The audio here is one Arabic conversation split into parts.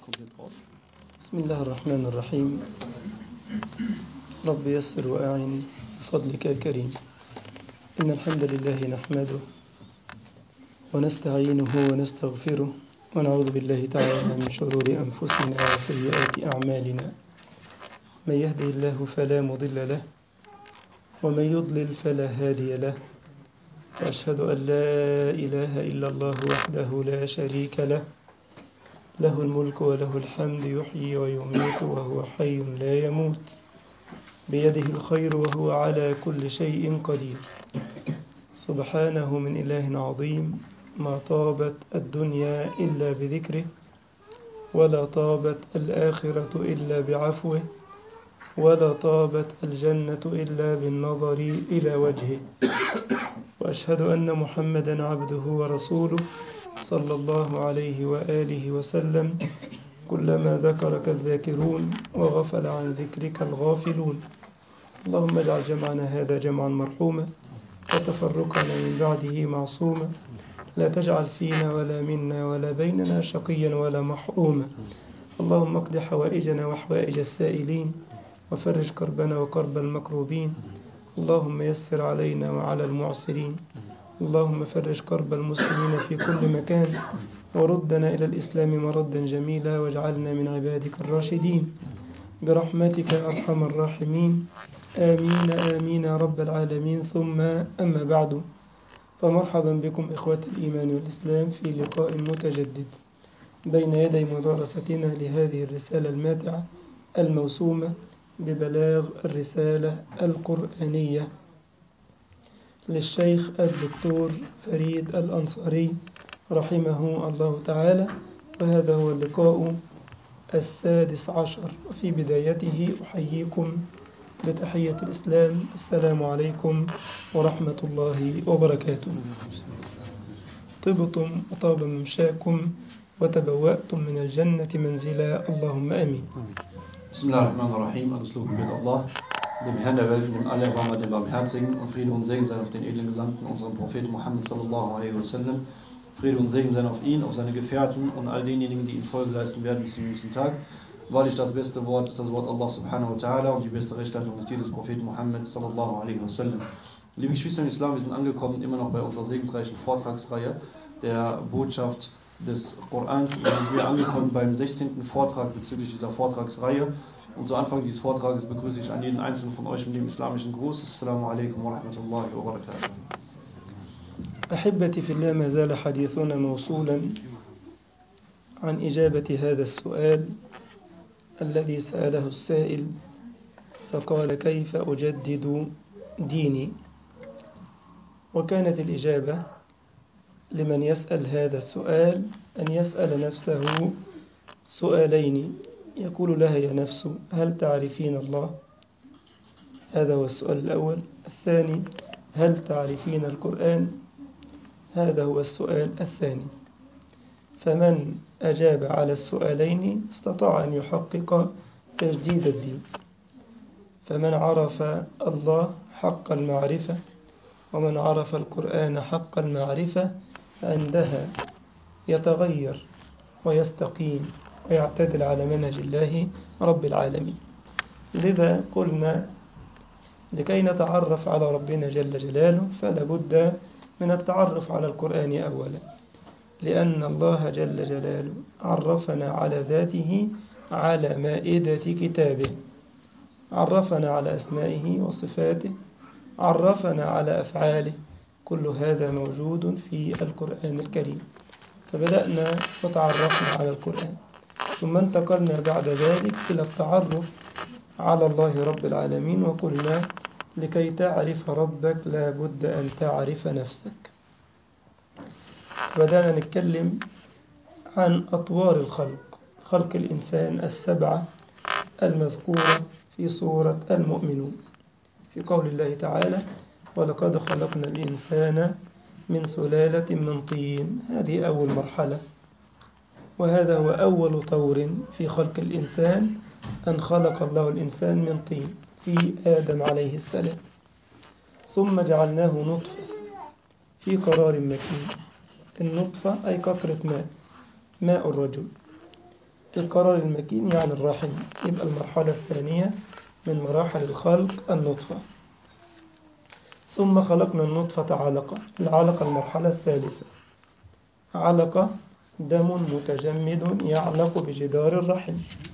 بسم الله الرحمن الرحيم. رب يسر وأعن بفضلك يا كريم. إن الحمد لله نحمده ونستعينه ونستغفره ونعوذ بالله تعالى من شرور أنفسنا وسيئات أعمالنا. من يهدي الله فلا مضل له ومن يضلل فلا هادي له، وأشهد أن لا إله إلا الله وحده لا شريك له، له الملك وله الحمد، يحيي ويميت وهو حي لا يموت، بيده الخير وهو على كل شيء قدير. سبحانه من إله عظيم، ما طابت الدنيا إلا بذكره، ولا طابت الآخرة إلا بعفوه، ولا طابت الجنة إلا بالنظر إلى وجهه. وأشهد أن محمدا عبده ورسوله صلى الله عليه وآله وسلم، كلما ذكرك الذاكرون وغفل عن ذكرك الغافلون. اللهم اجعل جمعنا هذا جمعا مرحوما وتفرقنا من بعده معصوما، لا تجعل فينا ولا منا ولا بيننا شقيا ولا محروما. اللهم اقض حوائجنا وحوائج السائلين وفرج كربنا وكرب المكروبين. اللهم يسر علينا وعلى المعسرين. اللهم فرج كرب المسلمين في كل مكان، وردنا إلى الإسلام مردا جميلا، واجعلنا من عبادك الراشدين برحمتك يا أرحم الراحمين. آمين آمين يا رب العالمين. ثم أما بعد، فمرحبا بكم إخوة الإيمان والإسلام في لقاء متجدد بين يدي مدارستنا لهذه الرسالة الماتعة الموسومة ببلاغ الرسالة القرآنية للشيخ الدكتور فريد الأنصاري رحمه الله تعالى. وهذا هو اللقاء 16، وفي بدايته أحييكم بتحية الإسلام. السلام عليكم ورحمة الله وبركاته. طبتم وطاب ممشاكم وتبوأتم من الجنة منزلا، اللهم آمين. Bismillahirrahmanirrahim. Alles Lob gebührt Allah, dem Herrn der Welt, dem Allerbarmer, dem Barmherzigen, und Friede und Segen sein auf den edlen Gesandten, unseren Propheten Muhammad sallallahu alaihi wasallam. Friede und Segen sein auf ihn, auf seine Gefährten und all denjenigen, die ihm Folge leisten werden bis zum jüngsten Tag. Wahrlich, das beste Wort ist das Wort Allah subhanahu wa ta'ala, und die beste Rechtsleitung ist die des Propheten Muhammad sallallahu alaihi wasallam. Liebe Geschwister im Islam, wir sind angekommen immer noch bei unserer segensreichen Vortragsreihe der Botschaft des Korans. Und sind wir angekommen beim 16. Vortrag bezüglich dieser Vortragsreihe. Und zu Anfang dieses Vortrages begrüße ich an jeden einzelnen von euch mit dem islamischen Gruß. Assalamu alaikum wa rahmatullahi wa barakatuh. أحبتي في الله، ما زال حديثنا موصولا عن إجابة هذا السؤال الذي سأله السائل، فقال: كيف أجدد ديني؟ وكانت الإجابة لمن يسأل هذا السؤال أن يسأل نفسه سؤالين، يقول لها يا نفس: هل تعرفين الله؟ هذا هو السؤال الأول. الثاني: هل تعرفين القرآن؟ هذا هو السؤال الثاني. فمن أجاب على السؤالين استطاع أن يحقق تجديد الدين. فمن عرف الله حق المعرفة ومن عرف القرآن حق المعرفة، عندها يتغير ويستقيم ويعتدل على منهج الله رب العالمين. لذا قلنا لكي نتعرف على ربنا جل جلاله فلا بد من التعرف على القرآن أولا، لأن الله جل جلاله عرفنا على ذاته على مائدة كتابه، عرفنا على أسمائه وصفاته، عرفنا على أفعاله. كل هذا موجود في القرآن الكريم. فبدأنا وتعرفنا على القرآن، ثم انتقلنا بعد ذلك إلى التعرف على الله رب العالمين، وقلنا لكي تعرف ربك لا بد أن تعرف نفسك. بدأنا نتكلم عن أطوار الخلق، خلق الإنسان السبعة المذكورة في سورة المؤمنون، في قول الله تعالى: ولقد خلقنا الإنسان من سلالة من طين. هذه أول مرحلة، وهذا هو أول طور في خلق الإنسان، أن خلق الله الإنسان من طين في آدم عليه السلام، ثم جعلناه نطفة في قرار مكين. النطفة أي قطرة ماء، ماء الرجل. القرار المكين يعني الرحم. يبقى المرحلة الثانية من مراحل الخلق النطفة. ثم خلقنا النطفة علقة. العلقة المرحلة الثالثة، علقة دم متجمد يعلق بجدار الرحم.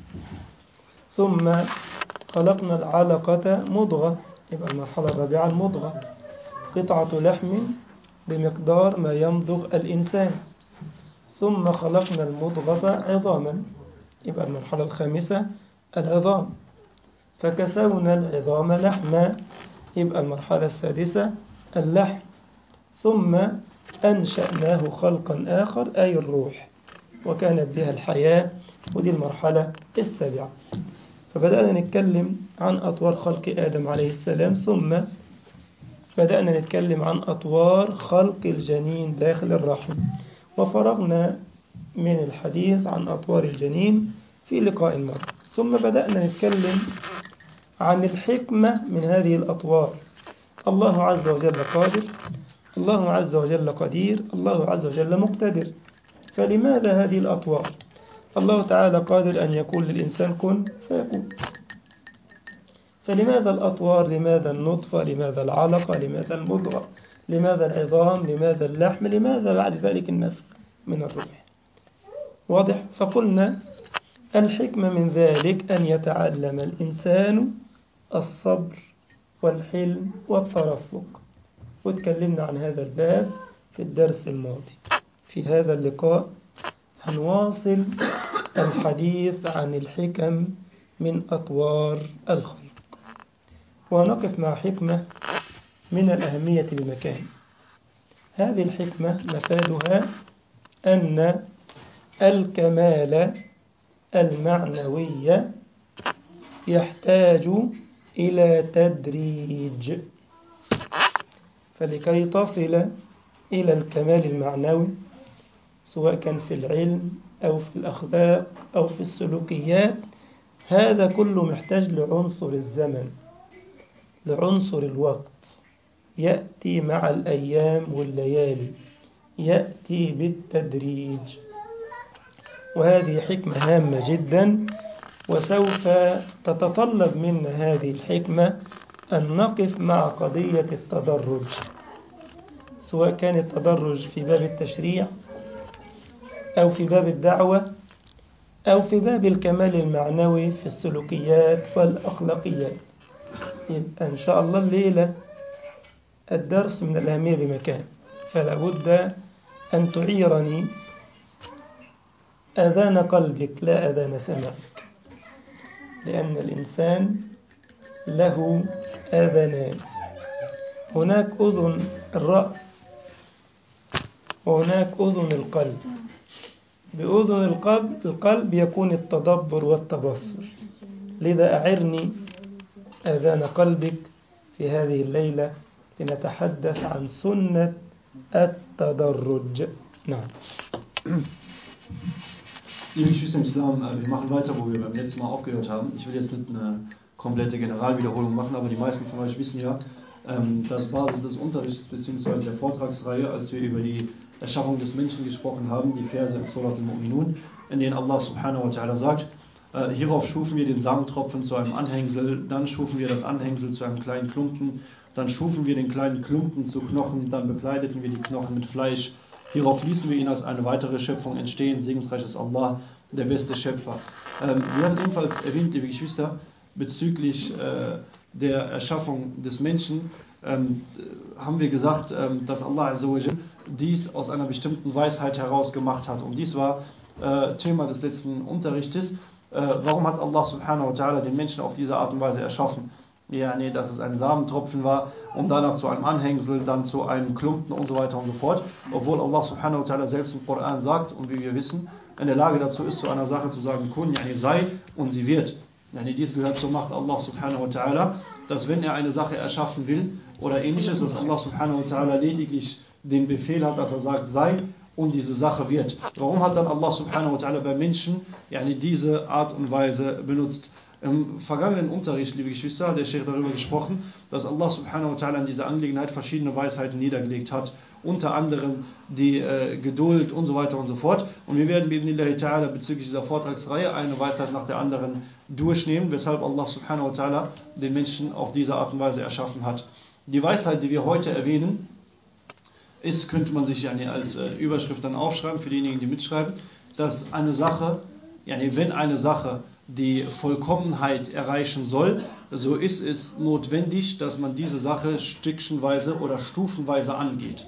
ثم خلقنا العلقة مضغة. يبقى المرحلة الرابعة المضغة، قطعة لحم بمقدار ما يمضغ الإنسان. ثم خلقنا المضغة عظاما. يبقى المرحلة الخامسة العظام، فكسونا العظام لحما. يبقى المرحلة السادسة اللحم. ثم أنشأناه خلقا آخر أي الروح، وكانت بها الحياة، ودي المرحلة السابعة. فبدأنا نتكلم عن أطوار خلق آدم عليه السلام، ثم بدأنا نتكلم عن أطوار خلق الجنين داخل الرحم، وفرغنا من الحديث عن أطوار الجنين في لقاء مر. ثم بدأنا نتكلم عن الحكمة من هذه الأطوار. الله عز وجل قادر، الله عز وجل قدير، الله عز وجل مقتدر. فلماذا هذه الأطوار؟ الله تعالى قادر أن يقول للإنسان كن فيكون. فلماذا الأطوار؟ لماذا النطفة؟ لماذا العلقة؟ لماذا المضغة؟ لماذا العظام؟ لماذا اللحم؟ لماذا بعد ذلك النفخ من الروح؟ واضح؟ فقلنا الحكمة من ذلك أن يتعلم الإنسان الصبر والحلم والترفق، وتكلمنا عن هذا الباب في الدرس الماضي. في هذا اللقاء هنواصل الحديث عن الحكم من أطوار الخلق، ونقف مع حكمة من الأهمية بمكان. هذه الحكمة مفادها أن الكمال المعنوي يحتاج إلى تدريج. فلكي تصل إلى الكمال المعنوي، سواء كان في العلم أو في الأخلاق أو في السلوكيات، هذا كله محتاج لعنصر الزمن، لعنصر الوقت، يأتي مع الأيام والليالي، يأتي بالتدريج. وهذه حكمة هامة جدا، وسوف تتطلب منا هذه الحكمة أن نقف مع قضية التدرج، سواء كان التدرج في باب التشريع أو في باب الدعوة أو في باب الكمال المعنوي في السلوكيات والأخلاقيات. يبقى إن شاء الله الليلة الدرس من الأهمية بمكان، فلا بد أن تعيرني أذان قلبك لا أذان سمعك، لأن الإنسان له آذانان، هناك أذن الرأس وهناك أذن القلب. بأذن القلب يكون التدبر والتبصر. لذا أعرني آذان قلبك في هذه الليلة لنتحدث عن سنة التدرج. نعم. Liebe Geschwister im Islam, wir machen weiter, wo wir beim letzten Mal aufgehört haben. Ich will jetzt nicht eine komplette Generalwiederholung machen, aber die meisten von euch wissen ja, dass Basis des Unterrichts bzw. der Vortragsreihe, als wir über die Erschaffung des Menschen gesprochen haben, die Verse in Surat al-Mu'minun, in denen Allah subhanahu wa ta'ala sagt, hierauf schufen wir den Samentropfen zu einem Anhängsel, dann schufen wir das Anhängsel zu einem kleinen Klumpen, dann schufen wir den kleinen Klumpen zu Knochen, dann bekleideten wir die Knochen mit Fleisch. Hierauf ließen wir ihn als eine weitere Schöpfung entstehen. Segensreich ist Allah, der beste Schöpfer. Wir haben ebenfalls erwähnt, liebe Geschwister, bezüglich der Erschaffung des Menschen, haben wir gesagt, dass Allah Azza wa Jal dies aus einer bestimmten Weisheit heraus gemacht hat. Und dies war Thema des letzten Unterrichtes. Warum hat Allah subhanahu wa ta'ala den Menschen auf diese Art und Weise erschaffen? Ja, nee, dass es ein Samentropfen war und danach zu einem Anhängsel, dann zu einem Klumpen und so weiter und so fort. Obwohl Allah subhanahu wa ta'ala selbst im Koran sagt, und wie wir wissen, in der Lage dazu ist, zu einer Sache zu sagen, kun, yani sei, und sie wird. Yani dies gehört zur Macht Allah subhanahu wa ta'ala, dass wenn er eine Sache erschaffen will oder ähnliches, dass Allah subhanahu wa ta'ala lediglich den Befehl hat, dass er sagt, sei, und diese Sache wird. Warum hat dann Allah subhanahu wa ta'ala bei Menschen yani diese Art und Weise benutzt? Im vergangenen Unterricht, liebe Geschwister, hat der Sheikh darüber gesprochen, dass Allah subhanahu wa ta'ala in dieser Angelegenheit verschiedene Weisheiten niedergelegt hat. Unter anderem die Geduld und so weiter und so fort. Und wir werden bi'idhnillahi ta'ala bezüglich dieser Vortragsreihe eine Weisheit nach der anderen durchnehmen, weshalb Allah subhanahu wa ta'ala den Menschen auf diese Art und Weise erschaffen hat. Die Weisheit, die wir heute erwähnen, ist, könnte man sich als Überschrift dann aufschreiben, für diejenigen, die mitschreiben, dass eine Sache, wenn eine Sache die Vollkommenheit erreichen soll, so ist es notwendig, dass man diese Sache stückchenweise oder stufenweise angeht.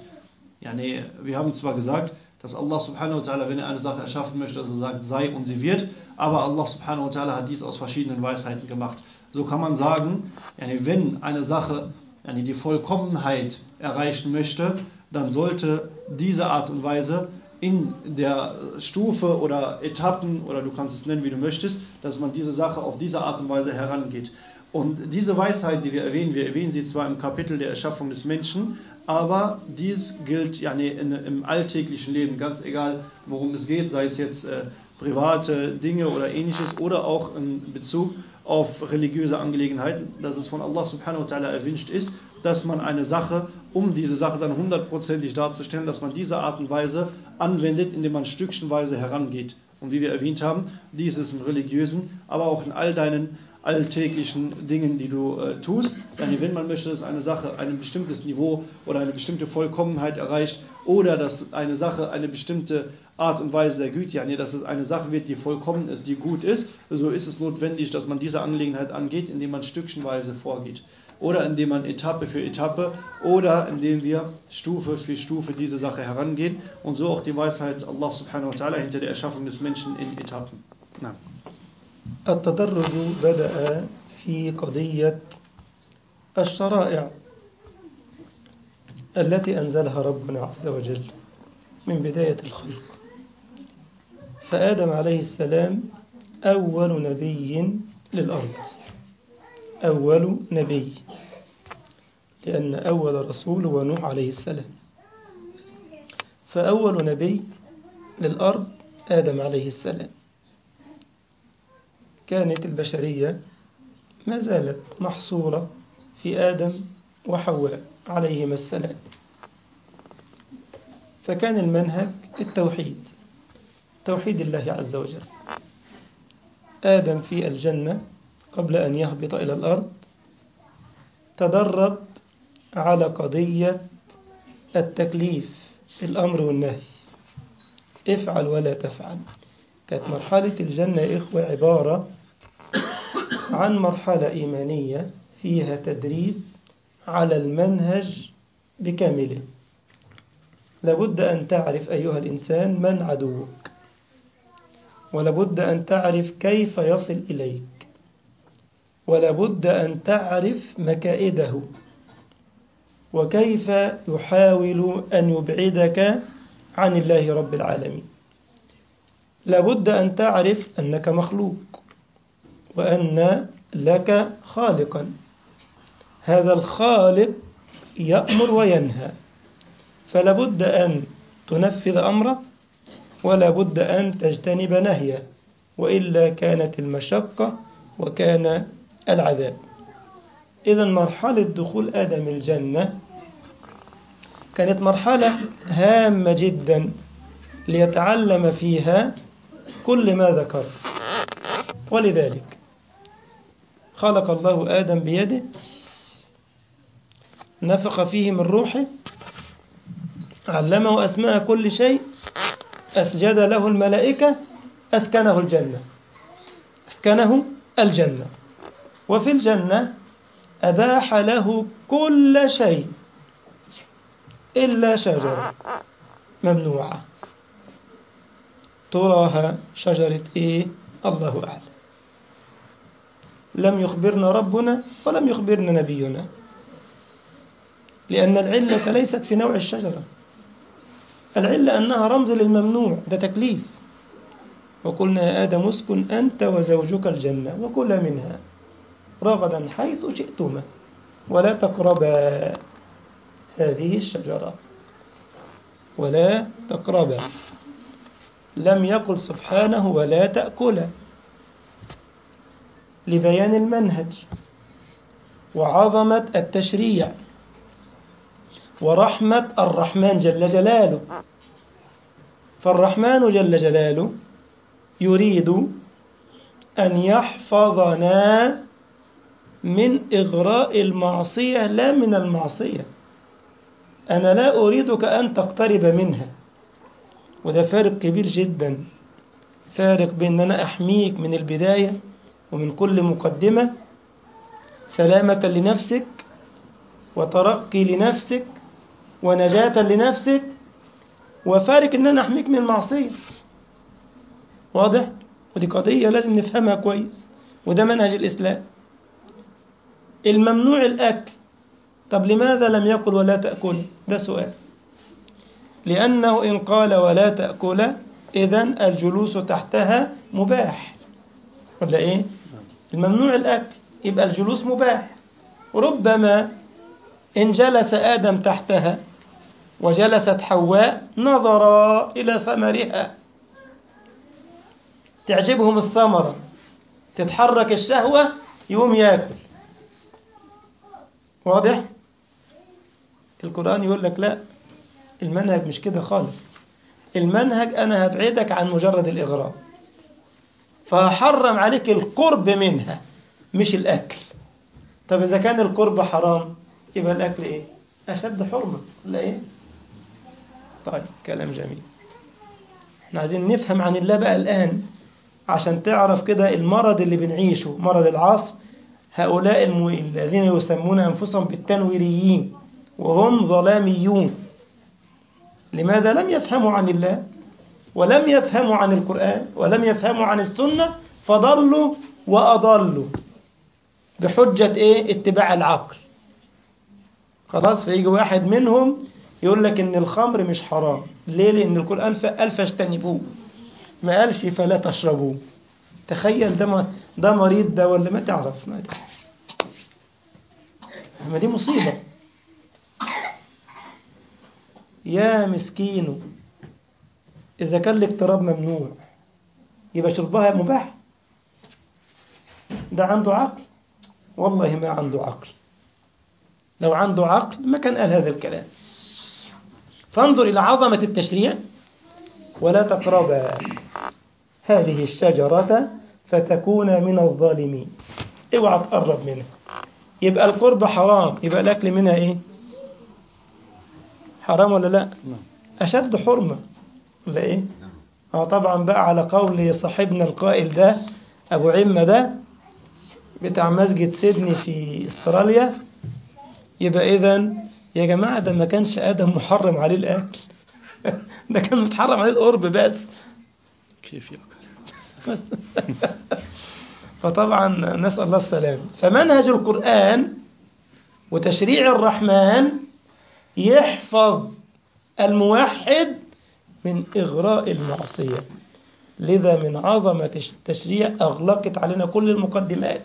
Wir haben zwar gesagt, dass Allah subhanahu wa ta'ala, wenn er eine Sache erschaffen möchte, also sagt, sei und sie wird, aber Allah subhanahu wa ta'ala hat dies aus verschiedenen Weisheiten gemacht. So kann man sagen, wenn eine Sache die Vollkommenheit erreichen möchte, dann sollte diese Art und Weise in der Stufe oder Etappen, oder du kannst es nennen, wie du möchtest, dass man diese Sache auf diese Art und Weise herangeht. Und diese Weisheit, die wir erwähnen sie zwar im Kapitel der Erschaffung des Menschen, aber dies gilt im alltäglichen Leben, ganz egal, worum es geht, sei es jetzt private Dinge oder ähnliches oder auch in Bezug auf religiöse Angelegenheiten, dass es von Allah subhanahu wa ta'ala erwünscht ist, dass man eine Sache, um diese Sache dann 100%ig darzustellen, dass man diese Art und Weise anwendet, indem man stückchenweise herangeht. Und wie wir erwähnt haben, dies ist im religiösen, aber auch in all deinen alltäglichen Dingen, die du tust. Wenn man möchte, dass eine Sache ein bestimmtes Niveau oder eine bestimmte Vollkommenheit erreicht oder dass eine Sache eine bestimmte Art und Weise der Güte, dass es eine Sache wird, die vollkommen ist, die gut ist, so ist es notwendig, dass man diese Angelegenheit angeht, indem man stückchenweise vorgeht. Oder indem man Etappe für Etappe oder indem wir Stufe für Stufe diese Sache herangehen und so auch die Weisheit Allah subhanahu wa ta'ala hinter der Erschaffung des Menschen in Etappen. Na. التدرج بدأ في قضية الشرائع التي أنزلها ربنا عز وجل من بداية الخلق. فآدم عليه السلام أول نبي للأرض، أول نبي، لأن أول رسول هو نوح عليه السلام، فأول نبي للأرض آدم عليه السلام. كانت البشرية ما زالت محصورة في آدم وحواء عليهما السلام، فكان المنهج التوحيد، توحيد الله عز وجل. آدم في الجنة قبل أن يهبط إلى الأرض تدرب على قضية التكليف، الأمر والنهي، افعل ولا تفعل. كانت مرحلة الجنة يا إخوة عبارة عن مرحلة إيمانية فيها تدريب على المنهج بكامله. لابد أن تعرف أيها الإنسان من عدوك، ولابد أن تعرف كيف يصل إليك، ولابد أن تعرف مكائده وكيف يحاول أن يبعدك عن الله رب العالمين. لابد أن تعرف أنك مخلوق وأن لك خالقا، هذا الخالق يأمر وينهى، فلابد أن تنفذ أمره ولابد أن تجتنب نهيه، وإلا كانت المشقة وكان العذاب. إذن مرحلة دخول آدم الجنة كانت مرحلة هامة جدا ليتعلم فيها كل ما ذكر. ولذلك خلق الله آدم بيده، نفخ فيه من روحه، علمه أسماء كل شيء، أسجد له الملائكة، أسكنه الجنة، أسكنه الجنة. وفي الجنة أباح له كل شيء إلا شجرة ممنوعة، تراها شجرة إيه؟ الله أعلم. لم يخبرنا ربنا ولم يخبرنا نبينا، لأن العلة ليست في نوع الشجرة، العلة أنها رمز للممنوع، ده تكليف. وقلنا يا آدم اسكن أنت وزوجك الجنة وكلا منها رغدا حيث شئتما ولا تقربا هذه الشجرة، ولا تقربا. لم يقل سبحانه ولا تأكلا، لبيان المنهج وعظمة التشريع ورحمة الرحمن جل جلاله. فالرحمن جل جلاله يريد أن يحفظنا من إغراء المعصية لا من المعصية. أنا لا أريدك أن تقترب منها، وده فارق كبير جدا، فارق بين أن أنا أحميك من البداية ومن كل مقدمة سلامة لنفسك وترقي لنفسك ونجاة لنفسك، وفارق أن أنا أحميك من المعصية. واضح؟ ودي قضية لازم نفهمها كويس، وده منهج الإسلام. الممنوع الأكل، طب لماذا لم يقل ولا تأكل؟ ده سؤال. لأنه إن قال ولا تأكل إذن الجلوس تحتها مباح، ولا إيه؟ الممنوع الأكل يبقى الجلوس مباح. ربما إن جلس آدم تحتها وجلست حواء نظرا إلى ثمرها، تعجبهم الثمرة، تتحرك الشهوة، يقوم يأكل. واضح؟ القرآن يقول لك لا، المنهج مش كده خالص. المنهج أنا هبعدك عن مجرد الإغراء، فهحرم عليك القرب منها مش الأكل. طب إذا كان القرب حرام يبقى الأكل إيه؟ أشد حرمة، ولا إيه؟ طيب كلام جميل. احنا عايزين نفهم عن الله بقى الآن عشان تعرف كده المرض اللي بنعيشه، مرض العصر. هؤلاء الذين يسمون أنفسهم بالتنويريين وهم ظلاميون. لماذا؟ لم يفهموا عن الله، ولم يفهموا عن القرآن، ولم يفهموا عن السنة، فضلوا وأضلوا بحجة إيه؟ اتباع العقل. خلاص، فيجي واحد منهم يقول لك إن الخمر مش حرام. ليه؟ لأن القرآن قال فاجتنبوه، ما قالش فلا تشربوه. تخيل، ده مريض ده ولا ما تعرف؟ ما دي مصيبة يا مسكينه. إذا كان الاقتراب ممنوع يبقى شربها مباح؟ ده عنده عقل؟ والله ما عنده عقل. لو عنده عقل ما كان قال هذا الكلام. فانظر إلى عظمة التشريع. ولا تقربا هذه الشجرة فتكون من الظالمين. اوعى تقرب منها. يبقى القرب حرام، يبقى الأكل منها إيه؟ حرام ولا لا؟ أشد حرمة، ولا إيه؟ طبعا بقى على قول صاحبنا القائل ده أبو عمة ده بتاع مسجد سيدني في استراليا، يبقى إذن يا جماعة ده ما كانش آدم محرم عليه الأكل ده كان متحرم عليه القرب بس. كيف يأكل؟ فطبعا نسأل الله السلام. فمنهج القرآن وتشريع الرحمن يحفظ الموحد من إغراء المعصية. لذا من عظمة التشريع أغلقت علينا كل المقدمات.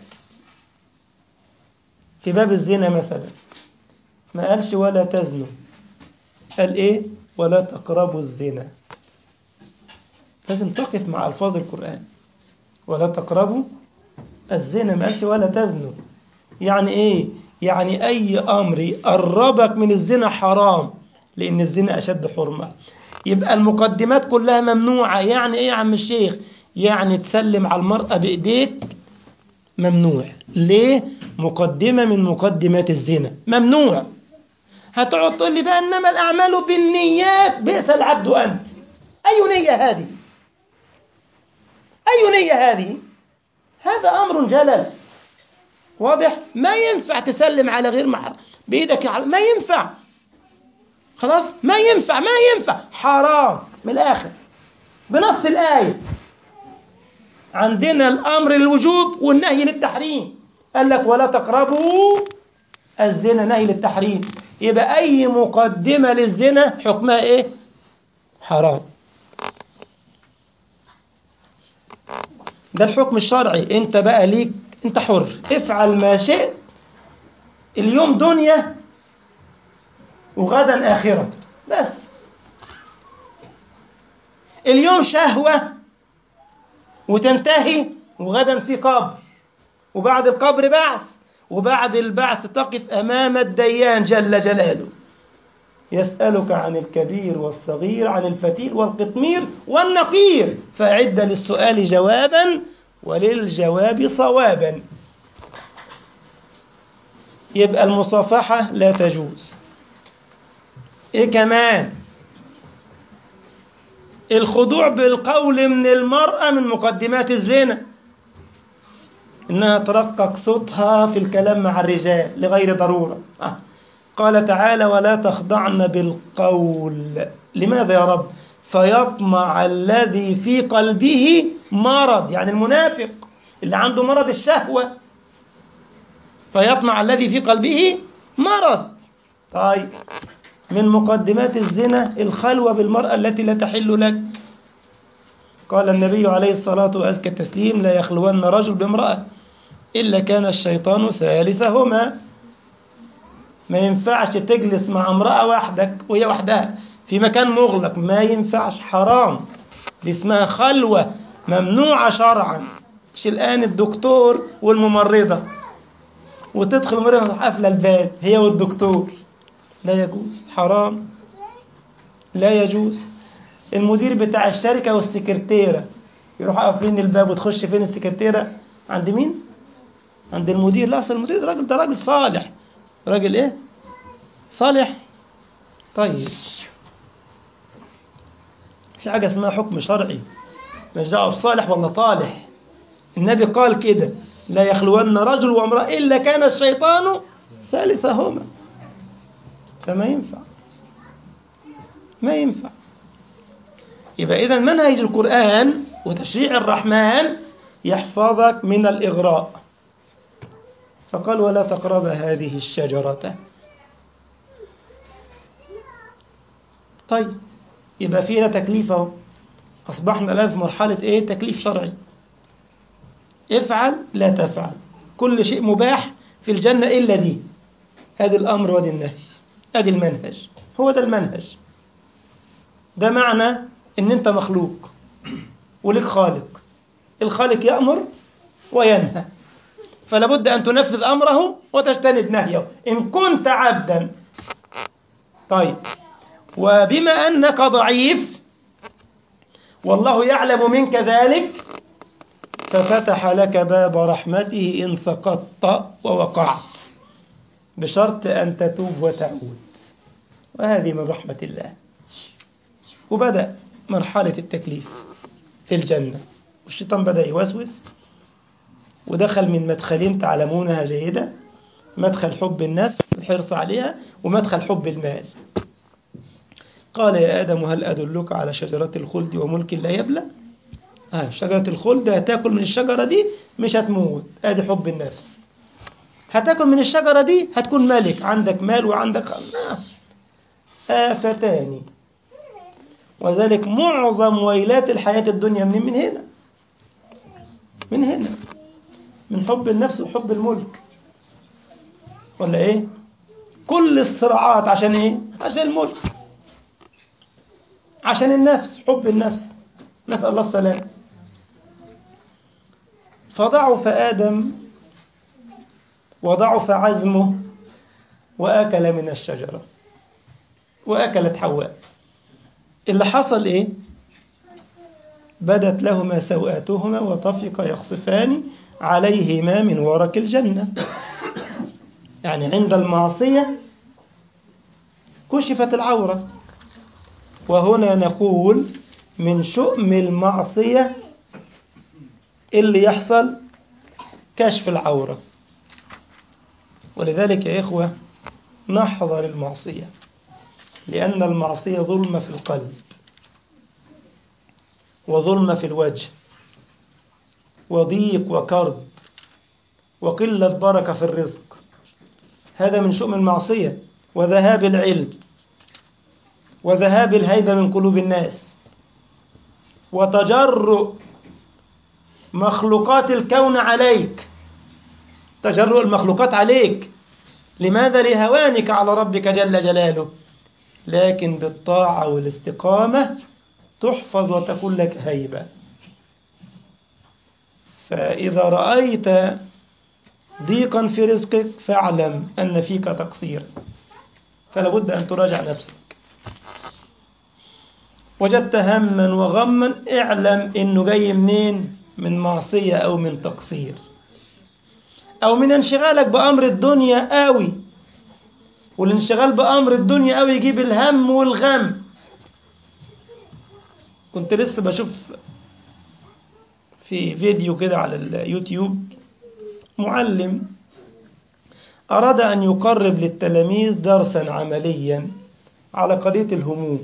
في باب الزنا مثلا ما قالش ولا تزنوا، قال إيه؟ ولا تقربوا الزنا. لازم تقف مع ألفاظ القرآن. ولا تقربوا الزنا، ما قالش ولا تزنوا. يعني إيه؟ يعني أي أمر يقربك من الزنا حرام، لأن الزنا أشد حرمة. يبقى المقدمات كلها ممنوعة. يعني إيه يا عم الشيخ؟ يعني تسلم على المرأة بإيديك ممنوع. ليه؟ مقدمة من مقدمات الزنا، ممنوع. هتقعد تقول لي بقى إنما الأعمال بالنيات، بئس العبد أنت. أي نية هذه؟ أي نية هذه؟ هذا أمر جلل واضح. ما ينفع تسلم على غير محرم بإيدك، ما ينفع. خلاص، ما ينفع، حرام من الآخر بنص الآية. عندنا الأمر للوجوب والنهي للتحريم. قال لك ولا تقربوا الزنا، نهي للتحريم. يبقى أي مقدمة للزنا حكمها إيه؟ حرام. ده الحكم الشرعي. انت بقى ليك، انت حر، افعل ما شئت. اليوم دنيا وغدا آخرة، بس اليوم شهوة وتنتهي، وغدا في قبر. وبعد القبر بعث، وبعد البعث تقف أمام الديان جل جلاله يسألك عن الكبير والصغير، عن الفتيل والقطمير والنقير، فأعد للسؤال جوابا وللجواب صوابا. يبقى المصافحة لا تجوز. إيه كمان؟ الخضوع بالقول من المرأة من مقدمات الزنا، إنها ترقق صوتها في الكلام مع الرجال لغير ضرورة. قال تعالى ولا تخضعن بالقول. لماذا يا رب؟ فيطمع الذي في قلبه مرض، يعني المنافق اللي عنده مرض الشهوة، فيطمع الذي في قلبه مرض. طيب، من مقدمات الزنا الخلوة بالمرأة التي لا تحل لك. قال النبي عليه الصلاة وأزكى التسليم لا يخلون رجل بامرأة إلا كان الشيطان ثالثهما. ما ينفعش تجلس مع امرأة وحدك وهي وحدها في مكان مغلق، ما ينفعش، حرام. دي اسمها خلوة ممنوعة شرعا. مش الآن الدكتور والممرضة وتدخل المرأة قافلة الباب هي والدكتور، لا يجوز، حرام، لا يجوز. المدير بتاع الشركة والسكرتيرة يروحوا قافلين الباب، وتخش فين السكرتيرة؟ عند مين؟ عند المدير. لا، أصل المدير ده راجل صالح. راجل إيه؟ صالح. طيب، في حاجة اسمها حكم شرعي، مش دعوة بصالح ولا طالح. النبي قال كده لا يخلون رجل وامرأة إلا كان الشيطان ثالثهما. فما ينفع، ما ينفع. يبقى إذن منهج القرآن وتشريع الرحمن يحفظك من الإغراء. فقال ولا تقرب هذه الشجرة. طيب، يبقى فينا تكليفه. أصبحنا الآن في مرحلة إيه؟ تكليف شرعي. افعل لا تفعل، كل شيء مباح في الجنة إلا دي. هذا الأمر ودي النهي، هذا المنهج، هو ده المنهج. ده معنى إن أنت مخلوق ولك خالق. الخالق يأمر وينهى، فلا بد أن تنفذ أمره وتجتنب نهيه إن كنت عبدا. طيب، وبما أنك ضعيف والله يعلم منك ذلك ففتح لك باب رحمته إن سقطت ووقعت، بشرط أن تتوب وتعود، وهذه من رحمة الله. وبدأ مرحلة التكليف في الجنة، والشيطان بدأ يوسوس ودخل من مدخلين تعلمونها جيدا: مدخل حب النفس الحرص عليها، ومدخل حب المال. قال يا آدم هل أدلك على شجرة الخلد وملك لا يبلى؟ شجرة الخلد هتاكل من الشجرة دي مش هتموت، ادي حب النفس. هتاكل من الشجرة دي هتكون ملك، عندك مال وعندك آفتان. وذلك معظم ويلات الحياة الدنيا من هنا، من هنا، من حب النفس وحب الملك. ولا ايه؟ كل الصراعات عشان ايه؟ عشان الملك، عشان النفس، حب النفس. نسأل الله السلام. فضعف آدم وضعف عزمه وأكل من الشجرة، وأكلت حواء. اللي حصل إيه؟ بدت لهما سوآتهما وطفقا يخصفان عليهما من ورق الجنة. يعني عند المعصية كشفت العورة. وهنا نقول من شؤم المعصية اللي يحصل كشف العورة. ولذلك يا إخوة نحذر المعصية، لأن المعصية ظلمة في القلب، وظلمة في الوجه، وضيق وكرب، وقلة بركة في الرزق. هذا من شؤم المعصية، وذهاب العلم، وذهاب الهيبة من قلوب الناس، وتجرؤ مخلوقات الكون عليك، تجرؤ المخلوقات عليك. لماذا؟ لهوانك على ربك جل جلاله. لكن بالطاعة والاستقامة تحفظ وتكون لك هيبة. فإذا رأيت ضيقا في رزقك فاعلم أن فيك تقصير، فلا بد أن تراجع نفسك. وجدت هما وغما اعلم إنه جاي منين؟ من معصية أو من تقصير أو من انشغالك بأمر الدنيا قوي، والانشغال بأمر الدنيا قوي يجيب الهم والغم. كنت لسه بشوف في فيديو كده على اليوتيوب معلم أراد أن يقرب للتلاميذ درسا عمليا على قضية الهموم،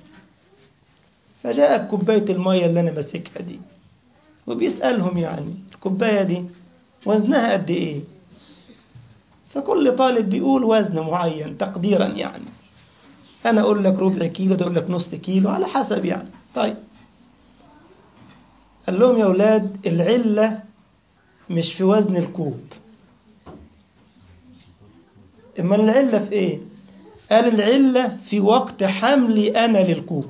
فجاء بكوباية المية اللي أنا ماسكها دي وبيسألهم يعني الكوباية دي وزنها قد إيه؟ فكل طالب بيقول وزن معين تقديرا، يعني أنا أقول لك ربع كيلو، ده أقول لك نص كيلو، على حسب يعني. طيب قال لهم يا أولاد العلة مش في وزن الكوب، إما العلة في إيه؟ قال العلة في وقت حملي أنا للكوب.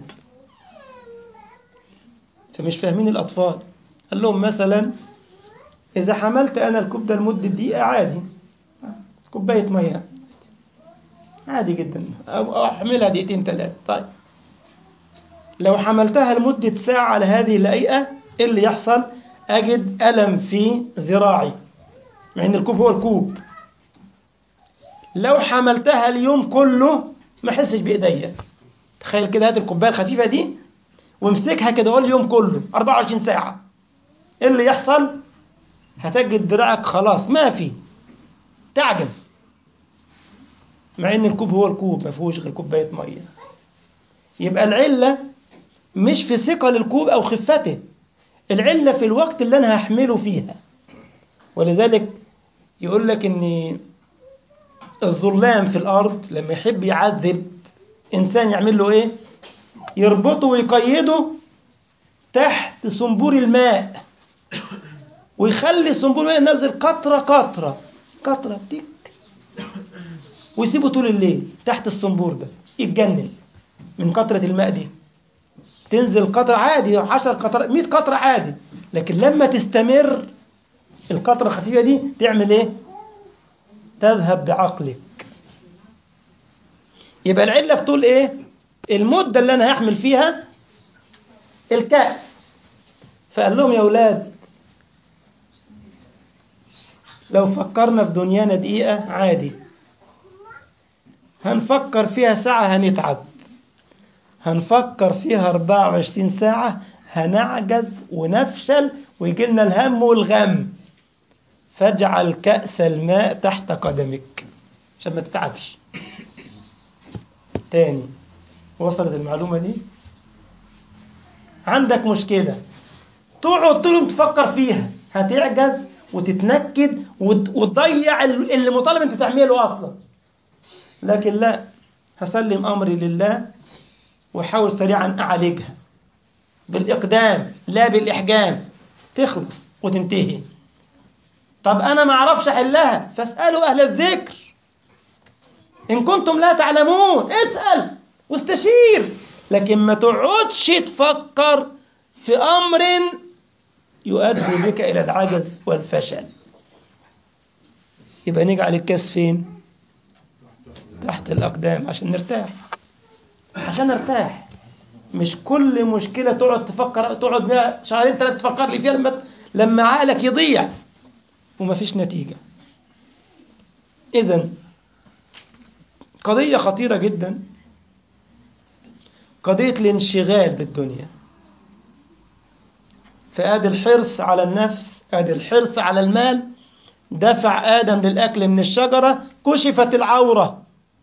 فمش فاهمين الأطفال. قال لهم مثلا إذا حملت أنا الكوب ده لمدة دقيقة عادي، كوباية مية عادي جدا، أو أحملها دقيقتين ثلاثة. طيب لو حملتها لمدة ساعة على هذه الهيئة إيه اللي يحصل؟ أجد ألم في ذراعي مع إن الكوب هو الكوب. لو حملتها اليوم كله ما أحسش بإيديا. تخيل كده، هات الكوباية الخفيفة دي وامسكها كده هو اليوم كله 24 ساعة، إيه اللي يحصل؟ هتجد دراعك خلاص ما في، تعجز، مع إن الكوب هو الكوب ما فيهوش غير كوباية مية. يبقى العلة مش في ثقل الكوب أو خفته، العلة في الوقت اللي أنا هحمله فيها. ولذلك يقول لك إن الظلام في الأرض لما يحب يعذب إنسان يعمل له إيه؟ يربطه ويقيده تحت صنبور الماء، ويخلي صنبور الماء ينزل قطرة قطرة قطرة تك، ويسيبه طول الليل تحت الصنبور ده يتجنن من قطرة الماء دي. تنزل قطرة عادي 10 قطرات 100 قطرة عادي، لكن لما تستمر القطرة الخفيفة دي تعمل إيه؟ تذهب بعقلك. يبقى العلة في طول إيه؟ المدة اللي أنا هحمل فيها الكأس. فقال لهم يا أولاد لو فكرنا في دنيانا دقيقة عادي، هنفكر فيها ساعة هنتعب، هنفكر فيها 24 ساعة هنعجز ونفشل ويجي لنا الهم والغم. فاجعل كأس الماء تحت قدمك عشان ما تتعبش. تاني، وصلت المعلومة دي؟ عندك مشكلة تقعد طول تفكر فيها هتعجز وتتنكد وتضيع اللي مطالب انت تعمله اصلا. لكن لا، هسلم امري لله واحاول سريعا اعالجها بالاقدام لا بالاحجام، تخلص وتنتهي. طب انا ما اعرفش احلها، فاسالوا اهل الذكر ان كنتم لا تعلمون. اسال واستشير، لكن ما تقعدش تفكر في امر يؤدي بك إلى العجز والفشل. يبقى نجعل الكاس فين؟ تحت الأقدام عشان نرتاح، عشان نرتاح. مش كل مشكلة تقعد تفكر، تقعد بيها شهرين ثلاثة تفكر لي فيها لما عقلك يضيع وما فيش نتيجة. إذن قضية خطيرة جدا، قضية الانشغال بالدنيا. فآدي الحرص على النفس، آدي الحرص على المال، دفع آدم للأكل من الشجرة، كشفت العورة.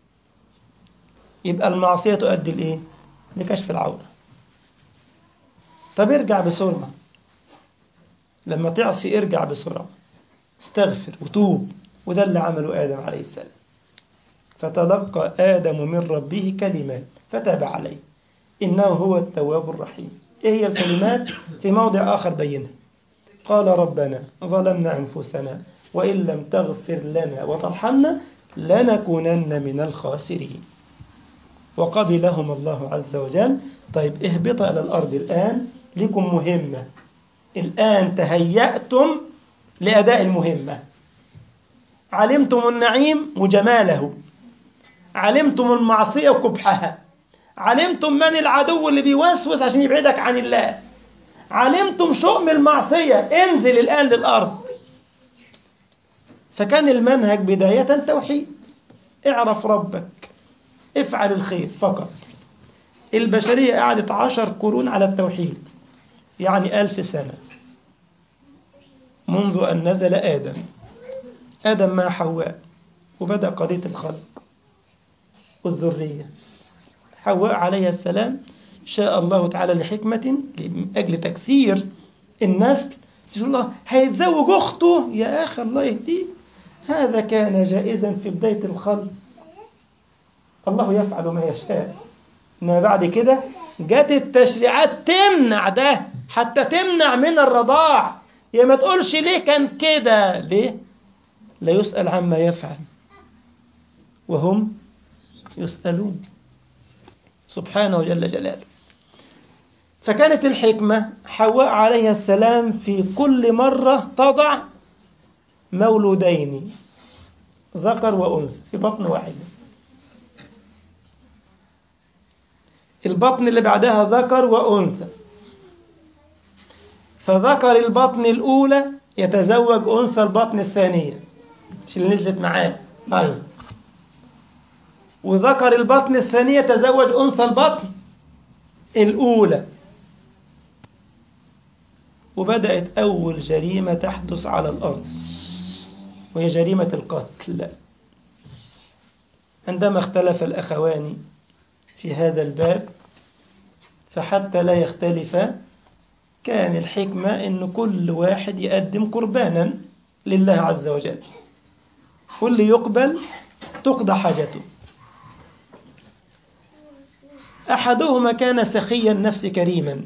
يبقى المعصية تؤدي لإيه؟ لكشف العورة. طب ارجع بسرعة، لما تعصي ارجع بسرعة، استغفر وتوب. وده اللي عمله آدم عليه السلام. فتلقى آدم من ربه كلمات فتاب عليه إنه هو التواب الرحيم. إيه هي الكلمات؟ في موضع آخر بينها. قال ربنا ظلمنا أنفسنا وإن لم تغفر لنا وترحمنا لنكونن من الخاسرين. وقبلهم الله عز وجل. طيب اهبط إلى الأرض الآن، لكم مهمة، الآن تهيأتم لأداء المهمة. علمتم النعيم وجماله، علمتم المعصية وقبحها، علمتم من العدو اللي بيوسوس عشان يبعدك عن الله، علمتم شؤم المعصية، انزل الآن للأرض. فكان المنهج بداية توحيد، اعرف ربك، افعل الخير فقط. البشرية قعدت 10 قرون على التوحيد، يعني 1000 سنة، منذ أن نزل آدم مع حواء، وبدأ قضية الخلق والذرية. حواء عليه السلام شاء الله تعالى لحكمة من أجل تكثير النسل، يقول الله هيتزوج أخته، يا أخي الله يهديه، هذا كان جائزا في بداية الخلق، الله يفعل ما يشاء. إنما بعد كده جت التشريعات تمنع ده، حتى تمنع من الرضاع. يا ما تقولش ليه كان كده، ليه؟ لا يسأل عما يفعل وهم يسألون، سبحانه جل جلاله. فكانت الحكمة حواء عليه السلام في كل مرة تضع مولودين، ذكر وأنثى في بطن واحدة. البطن اللي بعدها ذكر وأنثى، فذكر البطن الأولى يتزوج أنثى البطن الثانية، مش اللي نزلت معاه، طيب. وذكر البطن الثانية يتزوج أنثى البطن الأولى. وبدأت أول جريمة تحدث على الأرض، وهي جريمة القتل. عندما اختلف الأخوان في هذا الباب، فحتى لا يختلفا كان الحكمة أن كل واحد يقدم قربانا لله عز وجل، واللي يقبل تقضى حاجته. أحدهما كان سخي النفس كريما،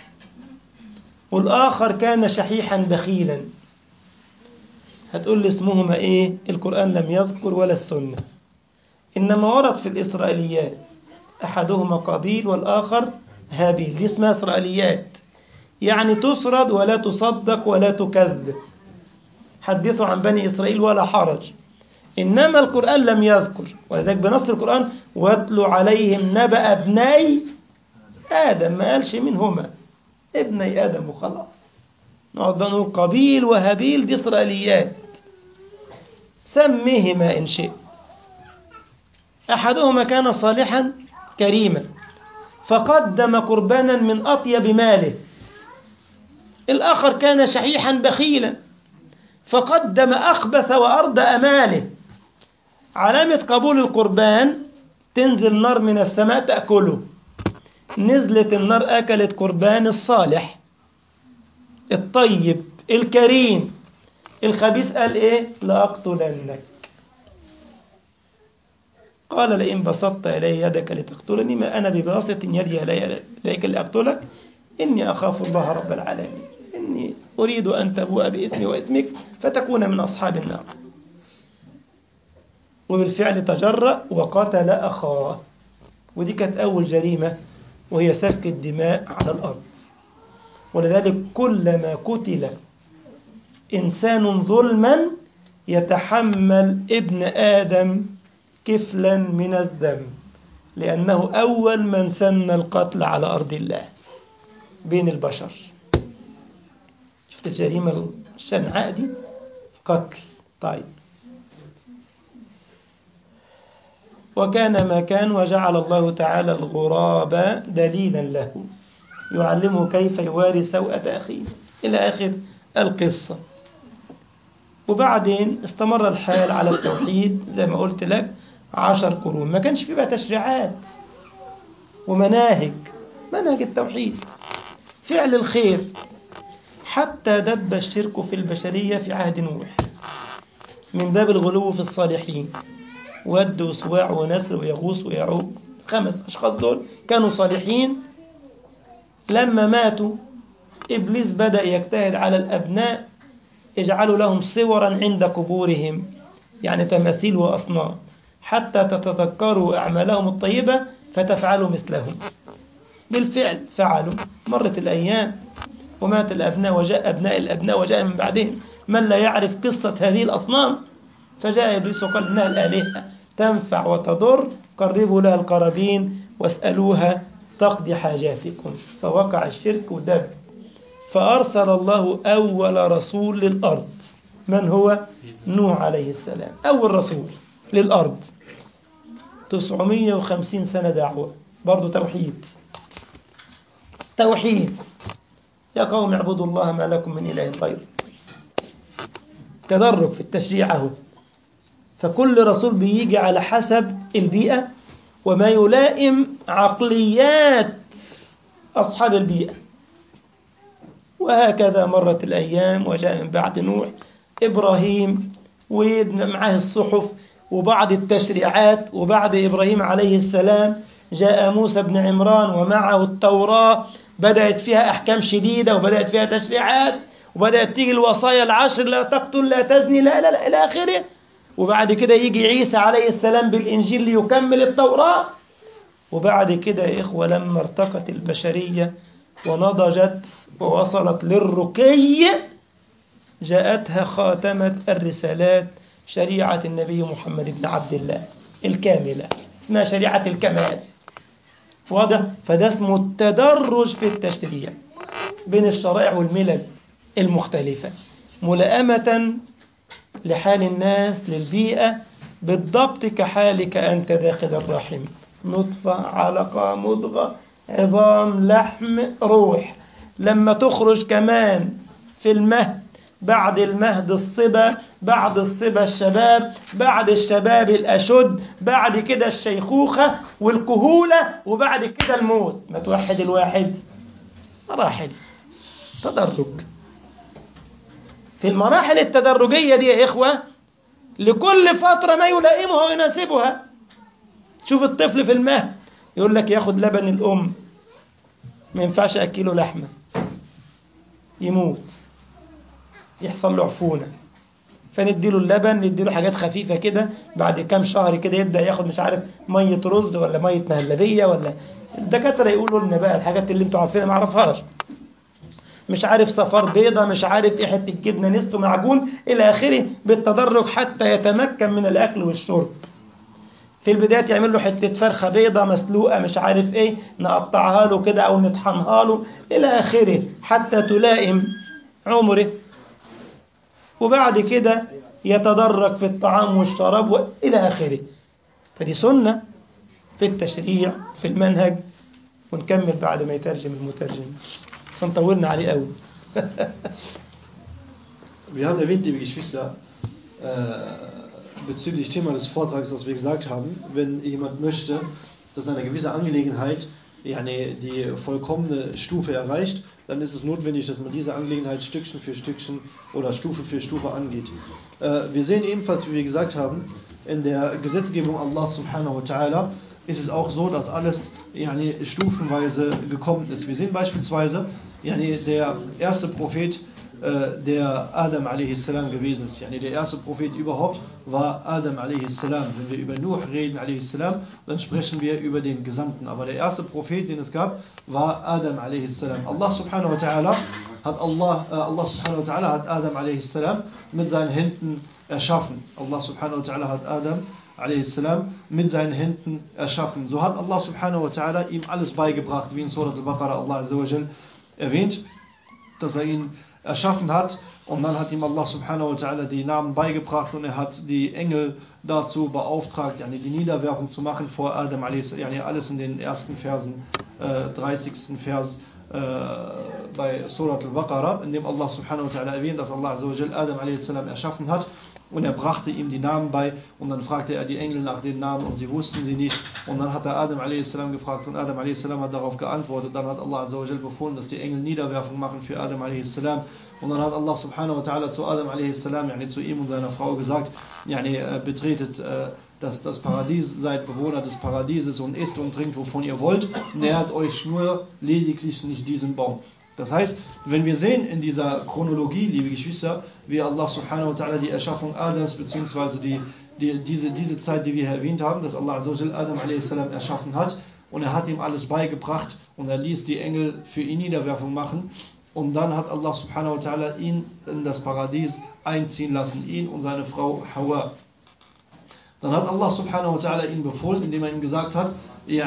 والآخر كان شحيحا بخيلا. هتقول لي اسمهما إيه؟ القرآن لم يذكر ولا السنة، إنما ورد في الإسرائيليات أحدهما قابيل والآخر هابيل. دي اسمها إسرائيليات، يعني تسرد ولا تصدق ولا تكذب. حدثوا عن بني إسرائيل ولا حرج. إنما القرآن لم يذكر، ولذلك بنص القرآن واتلوا عليهم نبأ ابني آدم، ما قالش منهما، ابني آدم وخلاص. نقعد نقول قابيل وهابيل، دي إسرائيليات، سميهما إن شئت. أحدهما كان صالحا كريما فقدم قربانا من أطيب ماله، الآخر كان شحيحا بخيلا فقدم أخبث وأردأ ماله. علامة قبول القربان تنزل نار من السماء تأكله. نزلت النار أكلت قربان الصالح الطيب الكريم. الخبيث قال إيه؟ لأقتلنك. قال لئن بسطت إلي يدك لتقتلني ما أنا بباسط يدي إليك لأقتلك إني أخاف الله رب العالمين إني أريد أن تبوء بإثمي وإثمك فتكون من أصحاب النار. وبالفعل تجرأ وقتل أخاه. ودي كانت أول جريمة، وهي سفك الدماء على الأرض. ولذلك كلما قتل إنسان ظلما يتحمل ابن آدم كفلا من الذنب، لأنه أول من سن القتل على أرض الله بين البشر. شفت الجريمة الشنعاء دي؟ قتل. طيب، وكان ما كان وجعل الله تعالى الغراب دليلا له يعلمه كيف يواري سوءة أخيه إلى آخر القصة. وبعدين استمر الحال على التوحيد زي ما قلت لك 10 قرون. ما كانش فيه بقى تشريعات ومناهج، منهج التوحيد، فعل الخير، حتى دب الشرك في البشرية في عهد نوح من باب الغلو في الصالحين. ود وسواع ونسر ويغوص ويعوق، 5 أشخاص دول كانوا صالحين. لما ماتوا إبليس بدأ يجتهد على الأبناء، اجعلوا لهم صورا عند قبورهم، يعني تماثيل وأصنام، حتى تتذكروا أعمالهم الطيبة فتفعلوا مثلهم. بالفعل فعلوا. مرت الأيام ومات الأبناء وجاء أبناء الأبناء وجاء من بعدهم من لا يعرف قصة هذه الأصنام. فجاء إبليس وقال إنها الآلهة تنفع وتضر، قربوا لها القرابين واسألوها تقضي حاجاتكم. فوقع الشرك ودب. فأرسل الله أول رسول للأرض. من هو؟ نوح عليه السلام، أول رسول للأرض. 950 سنة دعوة، برضو توحيد. توحيد. يا قوم اعبدوا الله ما لكم من إله غيره. تدرج في التشريع اهو. فكل رسول بيجي على حسب البيئة وما يلائم عقليات أصحاب البيئة. وهكذا مرت الأيام، وجاء من بعد نوح إبراهيم ومعه الصحف وبعض التشريعات، وبعد إبراهيم عليه السلام جاء موسى بن عمران ومعه التوراة، بدأت فيها أحكام شديدة وبدأت فيها تشريعات، وبدأت تيجي الوصايا العشر: لا تقتل، لا تزني، لا لا لا إلى آخره. وبعد كده يجي عيسى عليه السلام بالإنجيل ليكمل التوراة. وبعد كده يا إخوة لما ارتقت البشرية ونضجت ووصلت للرقي، جاءتها خاتمة الرسالات، شريعة النبي محمد بن عبد الله الكاملة، اسمها شريعة الكمال. واضح؟ فده اسمه التدرج في التشريع بين الشرائع والملل المختلفة، ملائمة لحال الناس للبيئة، بالضبط كحالك أنت داخل الرحم، نطفة، علقة، مضغة، عظام، لحم، روح. لما تخرج كمان في المهد، بعد المهد الصبا، بعد الصبا الشباب، بعد الشباب الأشد، بعد كده الشيخوخة والكهولة، وبعد كده الموت. ما توحد الواحد؟ مراحل تدرج. في المراحل التدرجية دي يا إخوة لكل فترة ما يلائمها ويناسبها. شوف الطفل في المهد يقول لك ياخد لبن الأم، ما ينفعش أكله لحمة، يموت، يحصل له عفونة، فنديله اللبن، نديله حاجات خفيفة كده. بعد كام شهر كده يبدأ ياخد مش عارف مية رز ولا مية مهلبية، ولا الدكاترة يقولوا لنا بقى الحاجات اللي انتوا عارفينها ما اعرفهاش، مش عارف صفار بيضة، مش عارف ايه، حتة جبنة نستو، معجون، الى اخره، بالتدرج حتى يتمكن من الاكل والشرب. في البداية يعمل له حتة فرخة بيضة مسلوقة مش عارف ايه، نقطعها له كده او نطحنها له الى اخره حتى تلائم عمره. وبعد كده يتدرج في الطعام والشراب والى اخره. فدي سنة في التشريع في المنهج. ونكمل بعد ما يترجم المترجم، سنطولنا عليه قوي. Wir haben erwähnt, liebe Geschwister, bezüglich Thema des Vortrags, dass wir gesagt haben, wenn jemand möchte, dass eine gewisse Angelegenheit die vollkommene Stufe erreicht, dann ist es notwendig, dass man diese Angelegenheit Stückchen für Stückchen oder Stufe für Stufe angeht. Wir sehen ebenfalls, wie wir gesagt haben, in der Gesetzgebung Allah subhanahu wa ta'ala ist es auch so, dass alles stufenweise gekommen ist. Wir sehen beispielsweise, der erste Prophet, der Adam a.s. gewesen ist. Der erste Prophet überhaupt war Adam a.s. Wenn wir über Nuh reden a.s., dann sprechen wir über den Gesandten. Aber der erste Prophet, den es gab, war Adam a.s. Allah subhanahu wa ta'ala hat Adam a.s. mit seinen Händen erschaffen. Allah subhanahu wa ta'ala hat Adam a.s. mit seinen Händen erschaffen. So hat Allah subhanahu wa ta'ala ihm alles beigebracht, wie in Surat al-Baqarah Allah azza wa jal erwähnt, dass er ihn erschaffen hat, und dann hat ihm Allah subhanahu wa ta'ala die Namen beigebracht und er hat die Engel dazu beauftragt, die Niederwerfung zu machen vor Adam a.s. Alles in den ersten Versen, 30. Vers bei Surat al-Baqarah, in dem Allah subhanahu wa ta'ala erwähnt, dass Allah azza wa jal Adam a.s. erschaffen hat. Und er brachte ihm die Namen bei, und dann fragte er die Engel nach den Namen und sie wussten sie nicht. Und dann hat er Adam a.s. gefragt und Adam a.s. hat darauf geantwortet. Dann hat Allah azza wa jal befohlen, dass die Engel Niederwerfung machen für Adam a.s. Und dann hat Allah subhanahu wa ta'ala zu Adam a.s., zu ihm und seiner Frau gesagt, betretet das Paradies, seid Bewohner des Paradieses und isst und trinkt, wovon ihr wollt, nähert euch nur lediglich nicht diesen Baum. Das heißt, wenn wir sehen in dieser Chronologie, liebe Geschwister, wie Allah subhanahu wa ta'ala die Erschaffung Adams, beziehungsweise diese Zeit, die wir hier erwähnt haben, dass Allah azza wa jal Adam a.s. erschaffen hat, und er hat ihm alles beigebracht und er ließ die Engel für ihn Niederwerfung machen, und dann hat Allah subhanahu wa ta'ala ihn in das Paradies einziehen lassen, ihn und seine Frau Hawa. Dann hat Allah subhanahu wa ta'ala ihn befohlen, indem er ihm gesagt hat,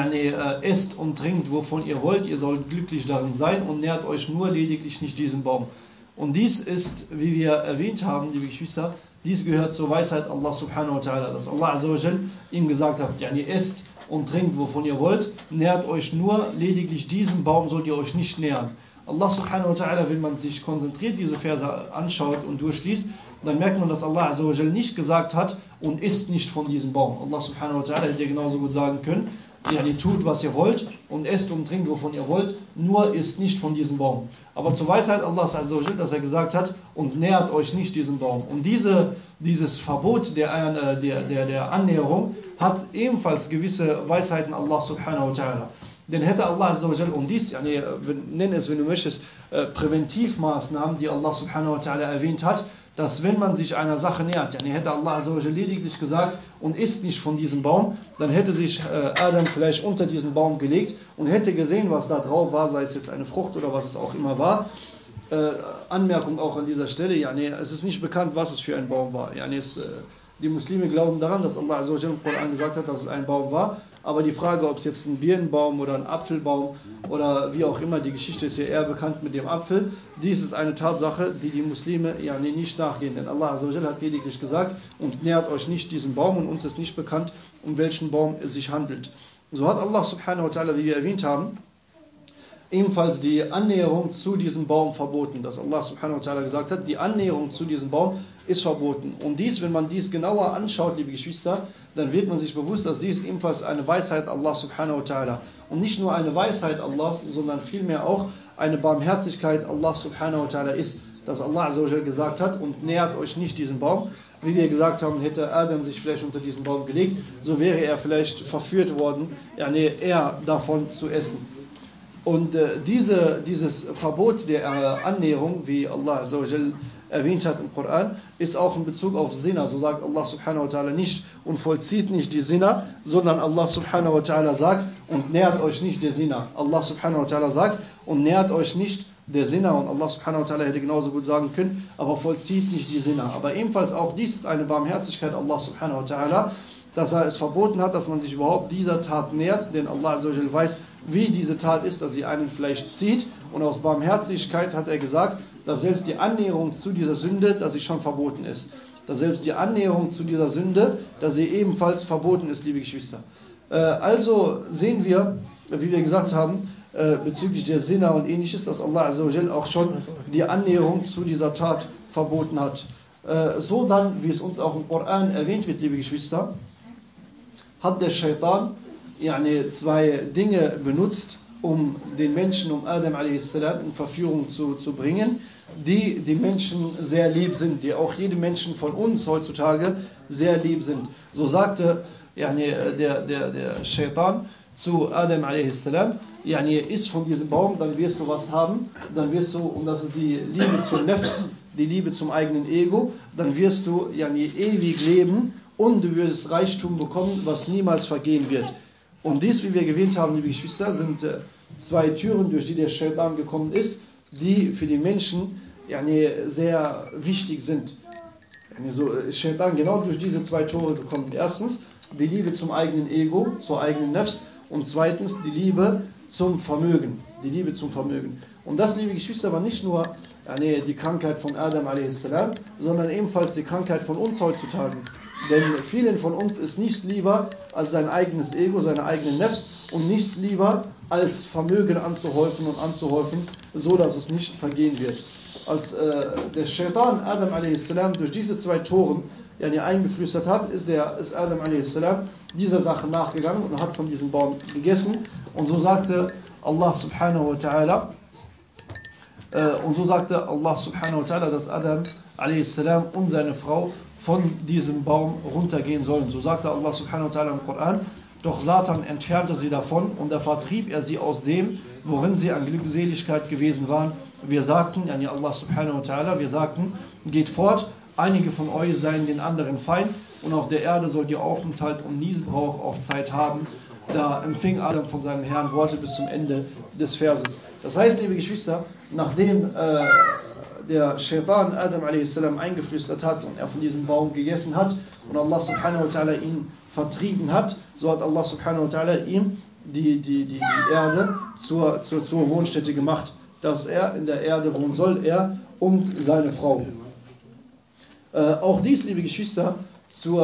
esst und trinkt, wovon ihr wollt, ihr sollt glücklich darin sein und nährt euch nur lediglich nicht diesem Baum. Und dies ist, wie wir erwähnt haben, liebe Geschwister, dies gehört zur Weisheit Allah subhanahu wa ta'ala, dass Allah azza wa jal ihm gesagt hat, esst und trinkt, wovon ihr wollt, nährt euch nur lediglich diesem Baum, sollt ihr euch nicht nähern. Allah subhanahu wa ta'ala, wenn man sich konzentriert diese Verse anschaut und durchliest, dann merkt man, dass Allah azza wa jal nicht gesagt hat und isst nicht von diesem Baum. Allah subhanahu wa ta'ala hätte genauso gut sagen können, tut, was ihr wollt und esst und trinkt, wovon ihr wollt, nur isst nicht von diesem Baum. Aber zur Weisheit Allahs azza wa jal, dass er gesagt hat, und nähert euch nicht diesem Baum. Und dieses Verbot der Annäherung hat ebenfalls gewisse Weisheiten Allah subhanahu wa ta'ala. Denn hätte Allah azza wa jal, und dies, nenn es, wenn du möchtest, Präventivmaßnahmen, die Allah subhanahu wa ta'ala erwähnt hat, dass wenn man sich einer Sache nähert, hätte Allah azza wa jal lediglich gesagt und isst nicht von diesem Baum, dann hätte sich Adam vielleicht unter diesen Baum gelegt und hätte gesehen, was da drauf war, sei es jetzt eine Frucht oder was es auch immer war. Anmerkung auch an dieser Stelle, es ist nicht bekannt, was es für ein Baum war. Die Muslime glauben daran, dass Allah azza wa jal im Koran gesagt hat, dass es ein Baum war. Aber die Frage, ob es jetzt ein Birnenbaum oder ein Apfelbaum oder wie auch immer, die Geschichte ist ja eher bekannt mit dem Apfel. Dies ist eine Tatsache, die die Muslime nicht nachgehen. Denn Allah azza wa jal hat lediglich gesagt, und nähert euch nicht diesem Baum, und uns ist nicht bekannt, um welchen Baum es sich handelt. So hat Allah subhanahu wa ta'ala, wie wir erwähnt haben, ebenfalls die Annäherung zu diesem Baum verboten, dass Allah subhanahu wa ta'ala gesagt hat, die Annäherung zu diesem Baum ist verboten. Und dies, wenn man dies genauer anschaut, liebe Geschwister, dann wird man sich bewusst, dass dies ebenfalls eine Weisheit Allah subhanahu wa ta'ala und nicht nur eine Weisheit Allahs, sondern vielmehr auch eine Barmherzigkeit Allah subhanahu wa ta'ala ist, dass Allah azza wa jal gesagt hat, und nähert euch nicht diesem Baum. Wie wir gesagt haben, hätte Adam sich vielleicht unter diesen Baum gelegt, so wäre er vielleicht verführt worden, eher davon zu essen. Und dieses Verbot der Annäherung, wie Allah azza wa jal erwähnt hat im Koran, ist auch in Bezug auf Zina. So sagt Allah subhanahu wa ta'ala nicht und vollzieht nicht die Zina, sondern Allah subhanahu wa ta'ala sagt, und nähert euch nicht der Zina. Allah subhanahu wa ta'ala sagt, und nähert euch nicht der Zina. Und Allah subhanahu wa ta'ala hätte genauso gut sagen können, aber vollzieht nicht die Zina. Aber ebenfalls auch dies ist eine Barmherzigkeit Allah subhanahu wa ta'ala, dass er es verboten hat, dass man sich überhaupt dieser Tat nähert, denn Allah azza wa jal weiß, wie diese Tat ist, dass sie einen vielleicht zieht, und aus Barmherzigkeit hat er gesagt, dass selbst die Annäherung zu dieser Sünde, dass sie schon verboten ist. Dass selbst die Annäherung zu dieser Sünde, dass sie ebenfalls verboten ist, liebe Geschwister. Also sehen wir, wie wir gesagt haben, bezüglich der Zina und ähnliches, dass Allah azza wa jal auch schon die Annäherung zu dieser Tat verboten hat. So dann, wie es uns auch im Koran erwähnt wird, liebe Geschwister, hat der Shaitan zwei Dinge benutzt, um den Menschen, um Adam a.s. in Verführung zu bringen, die den Menschen sehr lieb sind, die auch jedem Menschen von uns heutzutage sehr lieb sind. So sagte der Shaitan zu Adam a.s., iss von diesem Baum, dann wirst du was haben, dann wirst du, und das ist die Liebe zum Nefs, die Liebe zum eigenen Ego, dann wirst du ewig leben und du wirst Reichtum bekommen, was niemals vergehen wird. Und dies, wie wir erwähnt haben, liebe Geschwister, sind zwei Türen, durch die der Shaitan gekommen ist, die für die Menschen sehr wichtig sind. So ist Shaitan genau durch diese zwei Tore gekommen. Erstens die Liebe zum eigenen Ego, zur eigenen Nefs, und zweitens die Liebe zum Vermögen. Die Liebe zum Vermögen. Und das, liebe Geschwister, war nicht nur die Krankheit von Adam a.s., sondern ebenfalls die Krankheit von uns heutzutage. Denn vielen von uns ist nichts lieber als sein eigenes Ego, seine eigene Nefs, und nichts lieber als Vermögen anzuhäufen, so dass es nicht vergehen wird. Als der Shaitan Adam a.s. durch diese zwei Toren eingeflüstert hat, ist Adam a.s. dieser Sache nachgegangen und hat von diesem Baum gegessen. Und so sagte Allah subhanahu wa ta'ala, dass Adam a.s. und seine Frau von diesem Baum runtergehen sollen. So sagte Allah subhanahu wa ta'ala im Koran, doch Satan entfernte sie davon und da vertrieb er sie aus dem, worin sie an Glückseligkeit gewesen waren. Wir sagten, Allah subhanahu wa ta'ala, wir sagten, geht fort, einige von euch seien den anderen Feind, und auf der Erde sollt ihr Aufenthalt und Niesebrauch auf Zeit haben. Da empfing Adam von seinem Herrn Worte bis zum Ende des Verses. Das heißt, liebe Geschwister, nachdem der Shaitan Adam a.s. eingeflüstert hat und er von diesem Baum gegessen hat und Allah subhanahu wa ta'ala ihn vertrieben hat, so hat Allah subhanahu wa ta'ala ihm die Erde zur Wohnstätte gemacht, dass er in der Erde wohnen soll, er und seine Frau. Auch dies, liebe Geschwister, zur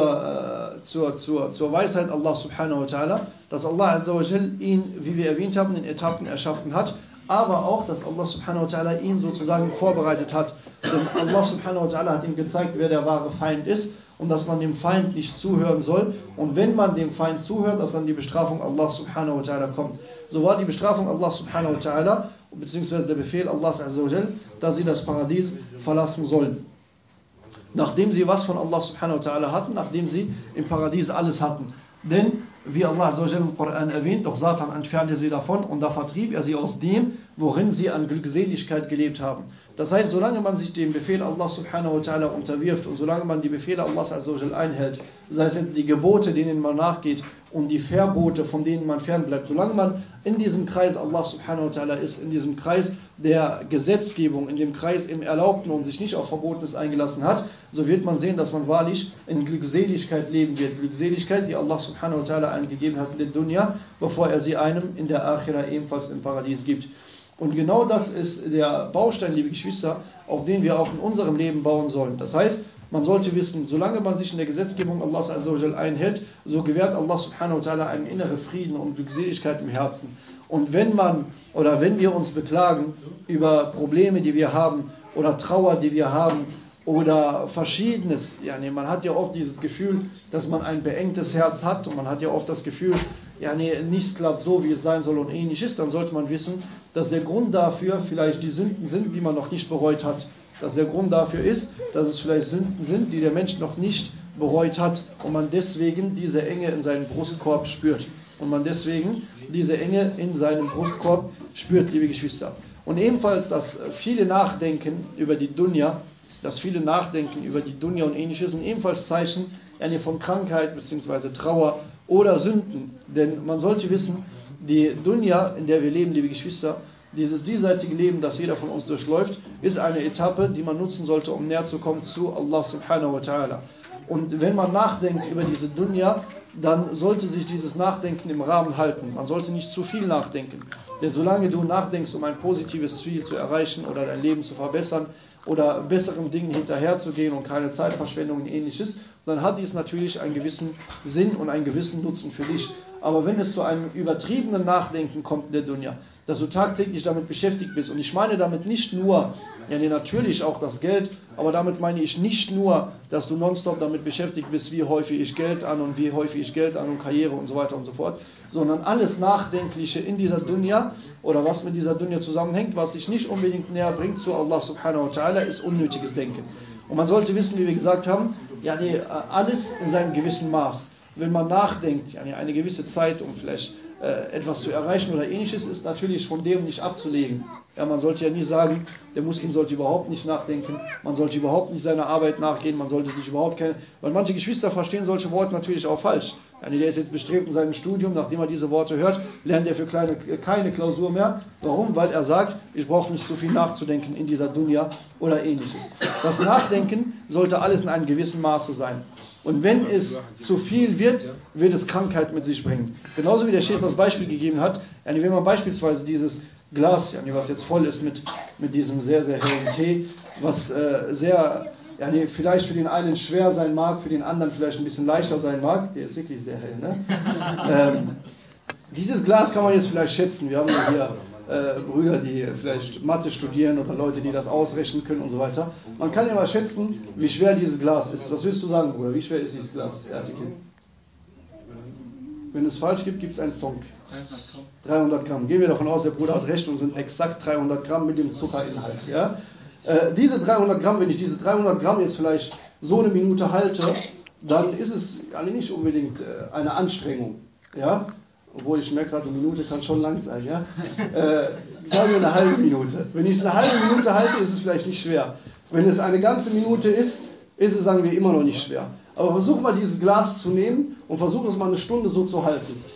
Weisheit Allah subhanahu wa ta'ala, dass Allah azza wa jal ihn, wie wir erwähnt haben, in Etappen erschaffen hat, aber auch, dass Allah subhanahu wa ta'ala ihn sozusagen vorbereitet hat. Denn Allah subhanahu wa ta'ala hat ihm gezeigt, wer der wahre Feind ist und dass man dem Feind nicht zuhören soll. Und wenn man dem Feind zuhört, dass dann die Bestrafung Allah subhanahu wa ta'ala kommt. So war die Bestrafung Allah subhanahu wa ta'ala, beziehungsweise der Befehl Allahs azza wa jal, dass sie das Paradies verlassen sollen. Nachdem sie was von Allah subhanahu wa ta'ala hatten, nachdem sie im Paradies alles hatten. Denn, wie Allah azza wa jal im Koran erwähnt, doch Satan entfernte sie davon und da vertrieb er sie aus dem, worin sie an Glückseligkeit gelebt haben. Das heißt, solange man sich dem Befehl Allah subhanahu wa ta'ala unterwirft und solange man die Befehle Allahs azza wa jal einhält, sei es jetzt die Gebote, denen man nachgeht und die Verbote, von denen man fernbleibt, solange man in diesem Kreis Allah subhanahu wa ta'ala ist, in diesem Kreis der Gesetzgebung, in dem Kreis im Erlaubten und sich nicht auf Verbotenes eingelassen hat, so wird man sehen, dass man wahrlich in Glückseligkeit leben wird. Glückseligkeit, die Allah subhanahu wa ta'ala einem gegeben hat in der Dunya, bevor er sie einem in der Akhira ebenfalls im Paradies gibt. Und genau das ist der Baustein, liebe Geschwister, auf den wir auch in unserem Leben bauen sollen. Das heißt, man sollte wissen, solange man sich in der Gesetzgebung Allahs azza wa jal einhält, so gewährt Allah subhanahu wa ta'ala einen inneren Frieden und Glückseligkeit im Herzen. Und wenn wir uns beklagen über Probleme, die wir haben, oder Trauer, die wir haben, oder Verschiedenes, man hat ja oft dieses Gefühl, dass man ein beengtes Herz hat und man hat ja oft das Gefühl, nichts klappt so, wie es sein soll und ähnliches, dann sollte man wissen, dass der Grund dafür vielleicht die Sünden sind, die man noch nicht bereut hat. Dass der Grund dafür ist, dass es vielleicht Sünden sind, die der Mensch noch nicht bereut hat und man deswegen diese Enge in seinem Brustkorb spürt. Liebe Geschwister. Und ebenfalls das viele Nachdenken über die Dunya und ähnliches sind ebenfalls Zeichen von Krankheit bzw. Trauer oder Sünden. Denn man sollte wissen, die Dunya, in der wir leben, liebe Geschwister, dieses diesseitige Leben, das jeder von uns durchläuft, ist eine Etappe, die man nutzen sollte, um näher zu kommen zu Allah subhanahu wa ta'ala. Und wenn man nachdenkt über diese Dunya, dann sollte sich dieses Nachdenken im Rahmen halten. Man sollte nicht zu viel nachdenken. Denn solange du nachdenkst, um ein positives Ziel zu erreichen oder dein Leben zu verbessern oder besseren Dingen hinterherzugehen und keine Zeitverschwendung und ähnliches, dann hat dies natürlich einen gewissen Sinn und einen gewissen Nutzen für dich. Aber wenn es zu einem übertriebenen Nachdenken kommt in der Dunya, dass du tagtäglich damit beschäftigt bist, und ich meine damit nicht nur, natürlich auch das Geld, aber damit meine ich nicht nur, dass du nonstop damit beschäftigt bist, wie häufig ich Geld an und Karriere und so weiter und so fort, sondern alles Nachdenkliche in dieser Dunya oder was mit dieser Dunya zusammenhängt, was dich nicht unbedingt näher bringt zu Allah subhanahu wa ta'ala, ist unnötiges Denken. Und man sollte wissen, wie wir gesagt haben, alles in seinem gewissen Maß. Wenn man nachdenkt, eine gewisse Zeit, um vielleicht etwas zu erreichen oder ähnliches, ist natürlich von dem nicht abzulegen. Man sollte ja nie sagen, der Muslim sollte überhaupt nicht nachdenken, man sollte überhaupt nicht seiner Arbeit nachgehen, man sollte sich überhaupt keine, weil manche Geschwister verstehen solche Worte natürlich auch falsch. Der ist jetzt bestrebt in seinem Studium, nachdem er diese Worte hört, lernt er für keine Klausur mehr. Warum? Weil er sagt, ich brauche nicht so viel nachzudenken in dieser Dunya oder ähnliches. Das Nachdenken sollte alles in einem gewissen Maße sein. Und wenn es zu viel wird, wird es Krankheit mit sich bringen. Genauso wie der Sheikh das Beispiel gegeben hat, wenn man beispielsweise dieses Glas, was jetzt voll ist mit diesem sehr, sehr hellen Tee, was vielleicht für den einen schwer sein mag, für den anderen vielleicht ein bisschen leichter sein mag, der ist wirklich sehr hell, ne? Dieses Glas kann man jetzt vielleicht schätzen. Wir haben ja hier Brüder, die vielleicht Mathe studieren oder Leute, die das ausrechnen können und so weiter. Man kann ja mal schätzen, wie schwer dieses Glas ist. Was willst du sagen, Bruder? Wie schwer ist dieses Glas, Erzähl? Wenn es falsch gibt, gibt es einen Zonk. 300 Gramm. Gehen wir davon aus, der Bruder hat recht und sind exakt 300 Gramm mit dem Zuckerinhalt. Ja? Diese 300 Gramm, wenn ich diese 300 Gramm jetzt vielleicht so eine Minute halte, dann ist es nicht unbedingt eine Anstrengung. Ja? Obwohl ich merke gerade, eine Minute kann schon lang sein. Ja? Sagen wir eine halbe Minute. Wenn ich es eine halbe Minute halte, ist es vielleicht nicht schwer. Wenn es eine ganze Minute ist es, sagen wir, immer noch nicht schwer. Aber versuch mal dieses Glas zu nehmen und versuch es mal eine Stunde so zu halten.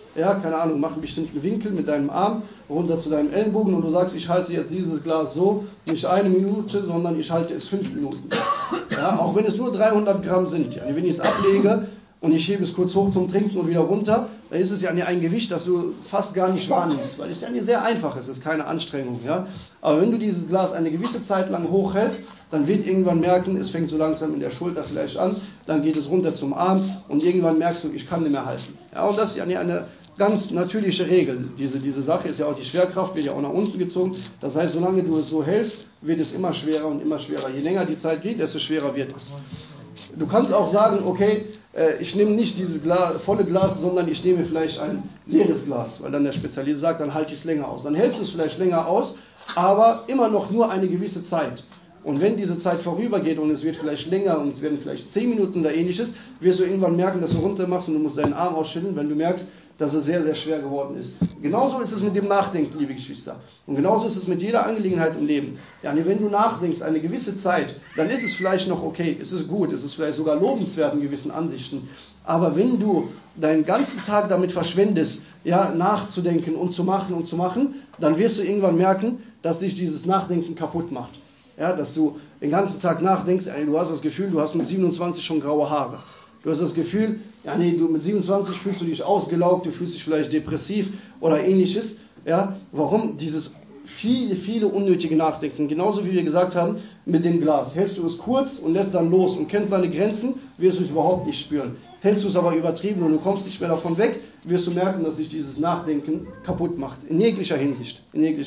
ja, keine Ahnung, mach einen bestimmten Winkel mit deinem Arm runter zu deinem Ellenbogen und du sagst, ich halte jetzt dieses Glas so, nicht 1 Minute, sondern ich halte es 5 Minuten. Ja, auch wenn es nur 300 Gramm sind. Ja, wenn ich es ablege und ich hebe es kurz hoch zum Trinken und wieder runter, dann ist es ja ein Gewicht, das du fast gar nicht wahrnimmst, weil es ja sehr einfach ist, es ist keine Anstrengung. Ja? Aber wenn du dieses Glas eine gewisse Zeit lang hochhältst, dann wird irgendwann merken, es fängt so langsam in der Schulter vielleicht an, dann geht es runter zum Arm und irgendwann merkst du, ich kann nicht mehr halten. Ja, und das ist ja eine ganz natürliche Regel. Diese Sache ist ja auch die Schwerkraft, wird ja auch nach unten gezogen. Das heißt, solange du es so hältst, wird es immer schwerer und immer schwerer. Je länger die Zeit geht, desto schwerer wird es. Du kannst auch sagen, okay, ich nehme nicht dieses volle Glas, sondern ich nehme vielleicht ein leeres Glas, weil dann der Spezialist sagt, dann halte ich es länger aus. Dann hältst du es vielleicht länger aus, aber immer noch nur eine gewisse Zeit. Und wenn diese Zeit vorübergeht und es wird vielleicht länger und es werden vielleicht 10 Minuten oder ähnliches, wirst du irgendwann merken, dass du runter machst und du musst deinen Arm ausschütteln, wenn du merkst, dass es sehr, sehr schwer geworden ist. Genauso ist es mit dem Nachdenken, liebe Geschwister. Und genauso ist es mit jeder Angelegenheit im Leben. Ja, wenn du nachdenkst, eine gewisse Zeit, dann ist es vielleicht noch okay, es ist gut, es ist vielleicht sogar lobenswert in gewissen Ansichten. Aber wenn du deinen ganzen Tag damit verschwendest, ja, nachzudenken und zu machen, dann wirst du irgendwann merken, dass dich dieses Nachdenken kaputt macht. Ja, dass du den ganzen Tag nachdenkst, du hast das Gefühl, du hast mit 27 schon graue Haare. Du hast das Gefühl, du mit 27 fühlst du dich ausgelaugt, du fühlst dich vielleicht depressiv oder ähnliches. Ja, warum? Dieses viele unnötige Nachdenken. Genauso wie wir gesagt haben, mit dem Glas. Hältst du es kurz und lässt dann los und kennst deine Grenzen, wirst du es überhaupt nicht spüren. Hältst du es aber übertrieben und du kommst nicht mehr davon weg, wirst du merken, dass sich dieses Nachdenken kaputt macht. In jeglicher Hinsicht.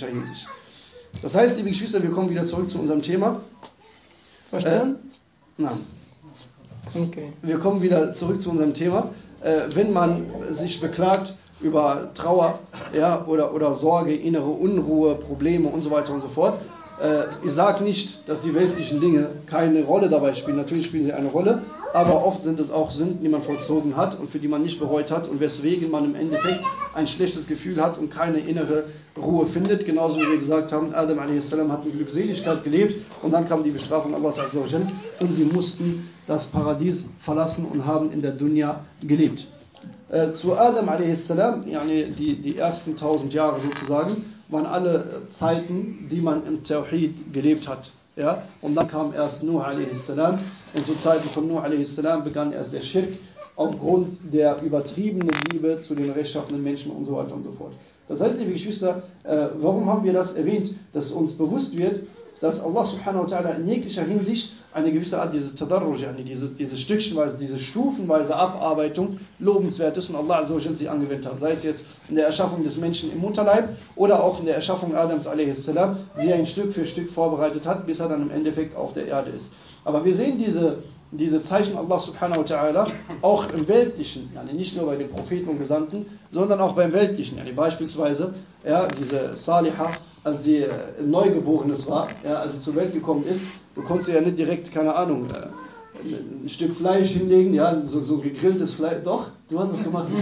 Das heißt, liebe Geschwister, wir kommen wieder zurück zu unserem Thema. Verstanden? Nein. Okay. Wir kommen wieder zurück zu unserem Thema. Wenn man sich beklagt über Trauer, ja, oder Sorge, innere Unruhe, Probleme und so weiter und so fort, ich sage nicht, dass die weltlichen Dinge keine Rolle dabei spielen. Natürlich spielen sie eine Rolle, aber oft sind es auch Sünden, die man vollzogen hat und für die man nicht bereut hat und weswegen man im Endeffekt ein schlechtes Gefühl hat und keine innere Ruhe findet. Genauso wie wir gesagt haben, Adam a.s. hat in Glückseligkeit gelebt und dann kam die Bestrafung Allahs azza wa jal und sie mussten das Paradies verlassen und haben in der Dunya gelebt. Zu Adam a.s., die ersten 1000 Jahre sozusagen, waren alle Zeiten, die man im Tawhid gelebt hat. Ja? Und dann kam erst Nuh a.s. und zu Zeiten von Nuh a.s. begann erst der Schirk aufgrund der übertriebenen Liebe zu den rechtschaffenen Menschen und so weiter und so fort. Das heißt, liebe Geschwister, warum haben wir das erwähnt? Dass uns bewusst wird, dass Allah subhanahu wa ta'ala in jeglicher Hinsicht eine gewisse Art dieses Tadarruj, diese stückchenweise, diese stufenweise Abarbeitung lobenswert ist und Allah azza wa jal sie angewendet hat. Sei es jetzt in der Erschaffung des Menschen im Mutterleib oder auch in der Erschaffung Adams a.s., wie er ihn Stück für Stück vorbereitet hat, bis er dann im Endeffekt auf der Erde ist. Aber wir sehen diese Zeichen Allah subhanahu wa ta'ala auch im Weltlichen, nicht nur bei den Propheten und Gesandten, sondern auch beim Weltlichen. Beispielsweise diese Saliha, als sie Neugeborenes war, als sie zur Welt gekommen ist, du konntest ja nicht direkt, keine Ahnung, ein Stück Fleisch hinlegen, so gegrilltes Fleisch, doch, du hast es gemacht.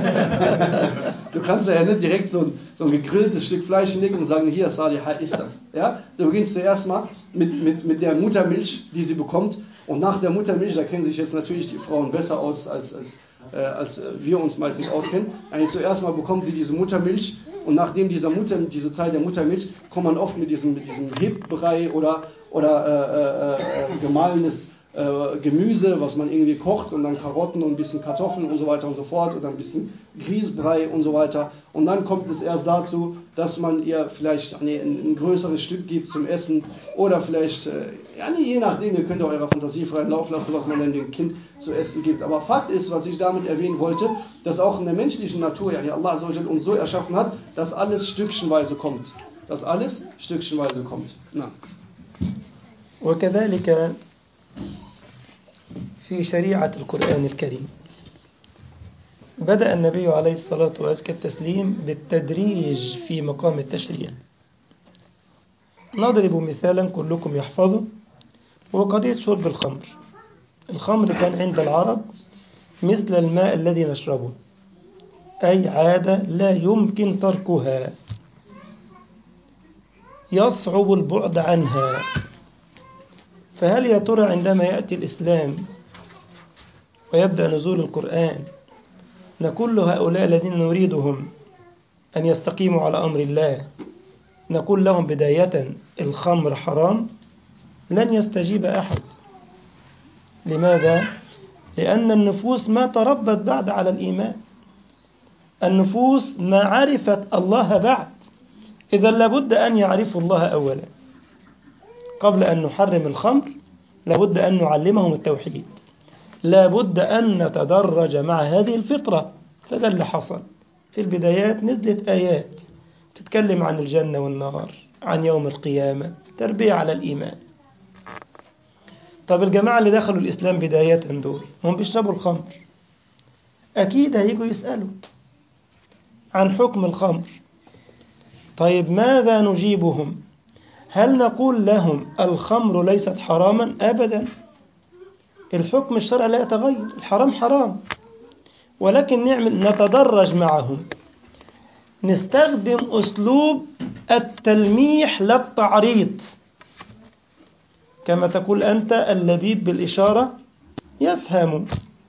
Du kannst ja nicht direkt so ein gegrilltes Stück Fleisch hinlegen und sagen, hier Saliha, ist das. Ja? Du beginnst zuerst mal mit der Muttermilch, die sie bekommt, und nach der Muttermilch, da kennen sich jetzt natürlich die Frauen besser aus, als wir uns meistens auskennen. Zuerst mal bekommt sie diese Muttermilch und nachdem diese Zeit der Muttermilch, kommt man oft mit diesem Hebbrei oder gemahlenes Gemüse, was man irgendwie kocht und dann Karotten und ein bisschen Kartoffeln und so weiter und so fort oder ein bisschen Grießbrei und so weiter. Und dann kommt es erst dazu, dass man ihr vielleicht ein größeres Stück gibt zum Essen oder vielleicht, je nachdem, ihr könnt eurer Fantasie freien Lauf lassen, was man dann dem Kind zu essen gibt. Aber Fakt ist, was ich damit erwähnen wollte, dass auch in der menschlichen Natur, Allah azza wa jal uns so erschaffen hat, dass alles stückchenweise kommt. Na. وكذلك في شريعة القرآن الكريم بدأ النبي عليه الصلاة وأزكى التسليم بالتدريج في مقام التشريع. نضرب مثالا كلكم يحفظه، هو قضية شرب الخمر. الخمر كان عند العرب مثل الماء الذي نشربه، أي عادة لا يمكن تركها، يصعب البعد عنها. فهل يا ترى عندما يأتي الإسلام ويبدأ نزول القرآن نقول لهؤلاء الذين نريدهم أن يستقيموا على أمر الله، نقول لهم بداية الخمر حرام، لن يستجيب أحد. لماذا؟ لأن النفوس ما تربت بعد على الإيمان، النفوس ما عرفت الله بعد. إذا لابد أن يعرفوا الله أولا. قبل أن نحرم الخمر لابد أن نعلمهم التوحيد، لابد أن نتدرج مع هذه الفطرة. فده اللي حصل في البدايات. نزلت آيات تتكلم عن الجنة والنار، عن يوم القيامة، تربية على الإيمان. طب الجماعة اللي دخلوا الإسلام بداية دول هم بيشربوا الخمر، أكيد هيجوا يسألوا عن حكم الخمر. طيب ماذا نجيبهم؟ هل نقول لهم الخمر ليست حراما؟ أبدا، الحكم الشرعي لا يتغير، الحرام حرام، ولكن نتدرج معهم، نستخدم أسلوب التلميح لا التعريض. كما تقول أنت اللبيب بالإشارة يفهم.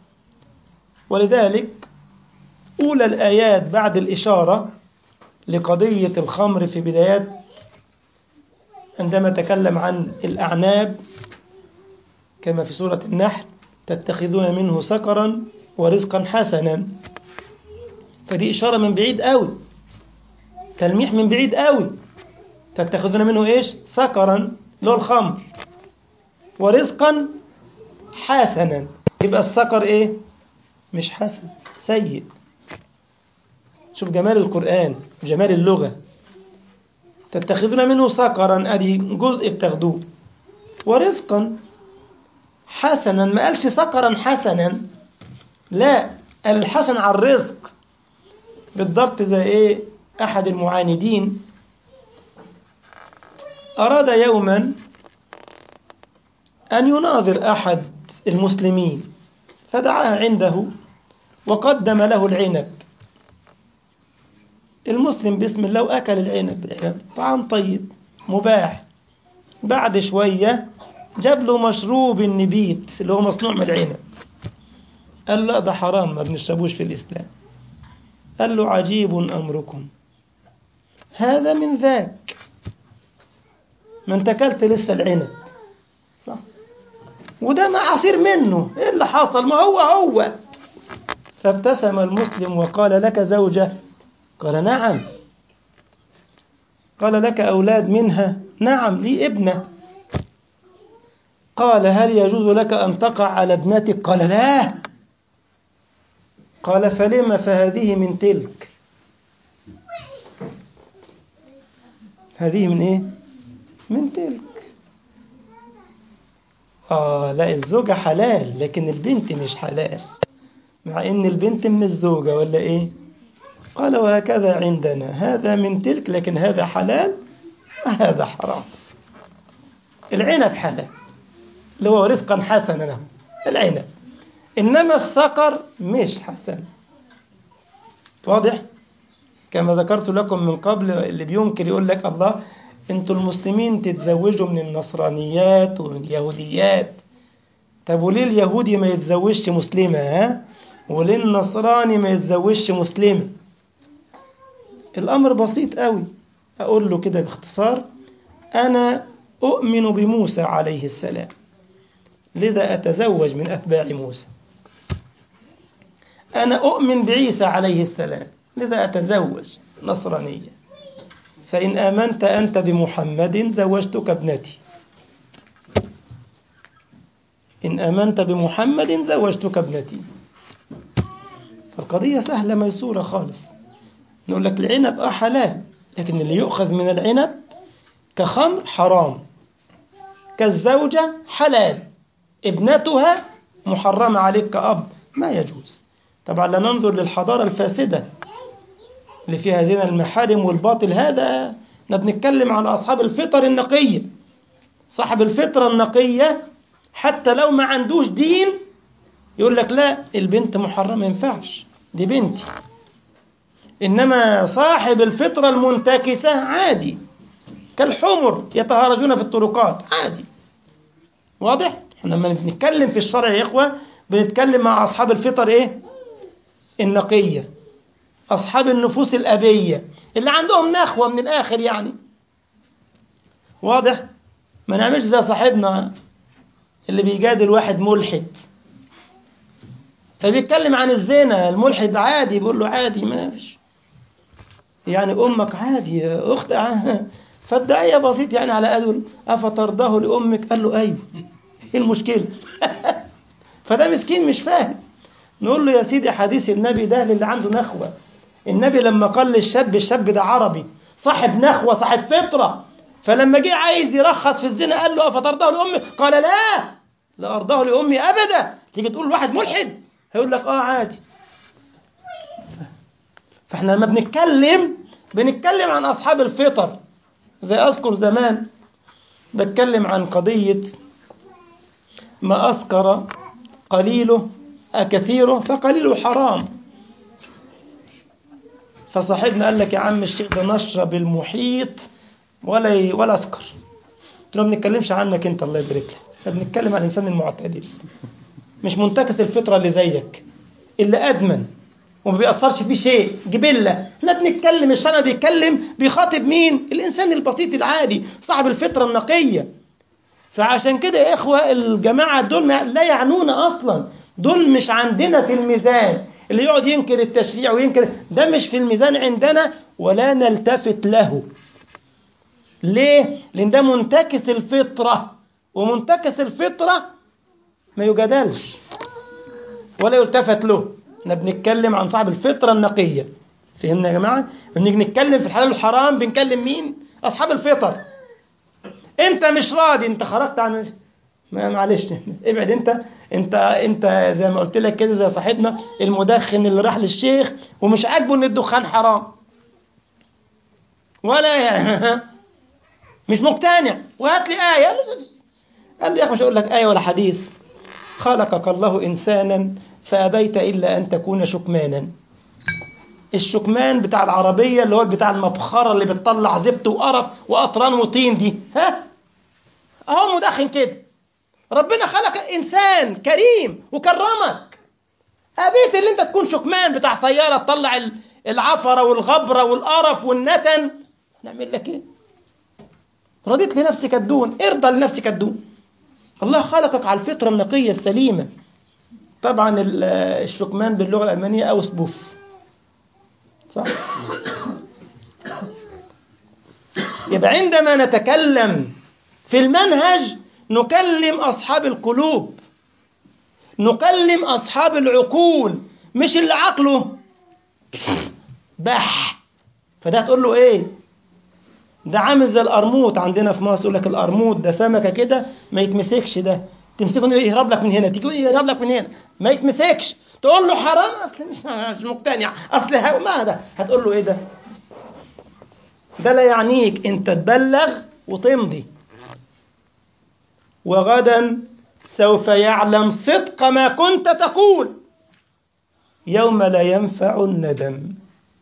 ولذلك أولى الآيات بعد الإشارة لقضية الخمر في بدايات عندما تكلم عن الأعناب كما في سورة النحل: تتخذون منه سكرا ورزقا حسنا. فدي إشارة من بعيد قوي، تلميح من بعيد قوي. تتخذون منه إيش؟ سكرا، له الخمر، ورزقا حسنا. يبقى السكر إيه؟ مش حسن، سيء. شوف جمال القرآن، جمال اللغة. تتخذون منه سكرا، أدي جزء بتاخدوه، ورزقا حسنا. ما قالش سكرا حسنا، لا، الحسن على الرزق. بالضبط زي إيه؟ أحد المعاندين أراد يوما أن يناظر أحد المسلمين، فدعاه عنده وقدم له العنب. المسلم بسم الله وأكل العنب، طعام طيب مباح. بعد شوية جاب له مشروب النبيت اللي هو مصنوع من العنب. قال لا ده حرام، ما بنشربوش في الإسلام. قال له عجيب أمركم، هذا من ذاك، ما انت أكلت لسه العنب صح، وده ما عصير منه، ايه اللي حصل؟ ما هو. فابتسم المسلم وقال: لك زوجة؟ قال: نعم. قال: لك أولاد منها؟ نعم، لي ابنة. قال: هل يجوز لك أن تقع على ابنتك؟ قال: لا. قال: فلما؟ فهذه من تلك. هذه من ايه؟ من تلك. لا، الزوجة حلال لكن البنت مش حلال، مع ان البنت من الزوجة ولا ايه؟ قال: وهكذا عندنا، هذا من تلك لكن هذا حلال وهذا حرام. العنب حلال اللي هو رزقا حسنا له العنب، إنما السكر مش حسن. واضح؟ كما ذكرت لكم من قبل، اللي بينكر يقول لك الله انتوا المسلمين تتزوجوا من النصرانيات ومن اليهوديات. طب وليه اليهودي ما يتزوجش مسلمة؟ وليه النصراني ما يتزوجش مسلمة؟ الأمر بسيط قوي. أقول له كده باختصار: أنا أؤمن بموسى عليه السلام، لذا أتزوج من أتباع موسى. أنا أؤمن بعيسى عليه السلام، لذا أتزوج نصرانية. فإن آمنت أنت بمحمد زوجتك ابنتي، إن آمنت بمحمد زوجتك ابنتي. فالقضية سهلة ميسورة خالص. نقول لك العنب حلال، لكن اللي يؤخذ من العنب كخمر حرام، كالزوجة حلال، ابنتها محرمة عليك كأب، ما يجوز. طبعا لا ننظر للحضارة الفاسدة اللي فيها زنا المحارم والباطل، هذا بنتكلم على أصحاب الفطر النقية. صاحب الفطرة النقية حتى لو ما عندوش دين يقول لك لا، البنت محرمة، ما ينفعش، دي بنتي. إنما صاحب الفطرة المنتكسة عادي، كالحمر يتهارجون في الطرقات عادي. واضح؟ احنا لما بنتكلم في الشرع يا إخوة بنتكلم مع أصحاب الفطر إيه؟ النقية، أصحاب النفوس الأبية اللي عندهم نخوة من الآخر يعني. واضح؟ ما نعملش زي صاحبنا اللي بيجادل واحد ملحد، فبيتكلم عن الزنا. الملحد عادي، بيقول له عادي ماشي، يعني أمك عادي يا أخت، فالداعية بسيط يعني على قدر أفترضاه لأمك؟ قال له أيوه، إيه المشكلة؟ فده مسكين مش فاهم. نقول له يا سيدي حديث النبي ده للي عنده نخوة. النبي لما قال للشاب، الشاب ده عربي صاحب نخوة صاحب فطرة، فلما جه عايز يرخص في الزنا قال له أفترضاه لأمك؟ قال لا أرضاه لأمي أبدا. تيجي تقول واحد ملحد هيقول لك عادي. فاحنا لما بنتكلم عن أصحاب الفطر. زي أذكر زمان بتكلم عن قضية ما أسكر قليله كثيره فقليله حرام. فصاحبنا قال لك يا عم الشيخ ده نشرب المحيط ولا أسكر. قلت له ما بنتكلمش عنك أنت الله يبارك لك، احنا بنتكلم عن الإنسان المعتدل، مش منتكس الفطرة اللي زيك، اللي أدمن وما بيأثرش فيه شيء جبلة. احنا بنتكلم، الشرع بيخاطب مين؟ الإنسان البسيط العادي صاحب الفطرة النقية. فعشان كده يا إخوة الجماعة دول لا يعنونا أصلا، دول مش عندنا في الميزان. اللي يقعد ينكر التشريع وينكر ده مش في الميزان عندنا ولا نلتفت له. ليه؟ لأن ده منتكس الفطرة، ومنتكس الفطرة ما يجادلش ولا يلتفت له. احنا بنتكلم عن صاحب الفطرة النقية. فهمنا يا جماعة؟ بنيجي نتكلم في الحلال والحرام بنكلم مين؟ أصحاب الفطر. انت مش راضي، انت خرجت عن معلش ابعد. انت زي ما قلت لك كده، زي صاحبنا المدخن اللي راح للشيخ ومش عاجبه ان الدخان حرام ولا مش مقتنع، وهات لي آية. قال لي يا أخي مش أقول لك آية ولا حديث. خلقك الله إنسانا فأبيت إلا أن تكون شكمانا. الشكمان بتاع العربية اللي هو بتاع المبخرة اللي بتطلع زفت وقرف وقطران وطين دي، أهو مدخن كده. ربنا خلق إنسان كريم وكرمك، أبيت اللي أنت تكون شكمان بتاع سيارة تطلع العفرة والغبرة والقرف والنتن. نعمل لك إيه؟ رضيت لنفسك الدون، ارضى لنفسك الدون. الله خلقك على الفطرة النقية السليمة. طبعا الشكمان باللغة الألمانية أوسبوف، صح؟ يبقى عندما نتكلم في المنهج نكلم أصحاب القلوب، نكلم أصحاب العقول، مش اللي عقله بح. فده تقول له إيه؟ ده عامل زي القرموط عندنا في مصر، يقول لك القرموط ده سمكة كده ما يتمسكش، ده تمسكه يهرب لك من هنا، تيجي يهرب لك من هنا ما يتمسكش. تقول له حرام، أصل مش مقتنع، أصل ما ده. هتقول له إيه ده لا يعنيك، أنت تبلغ وتمضي، وغدا سوف يعلم صدق ما كنت تقول يوم لا ينفع الندم.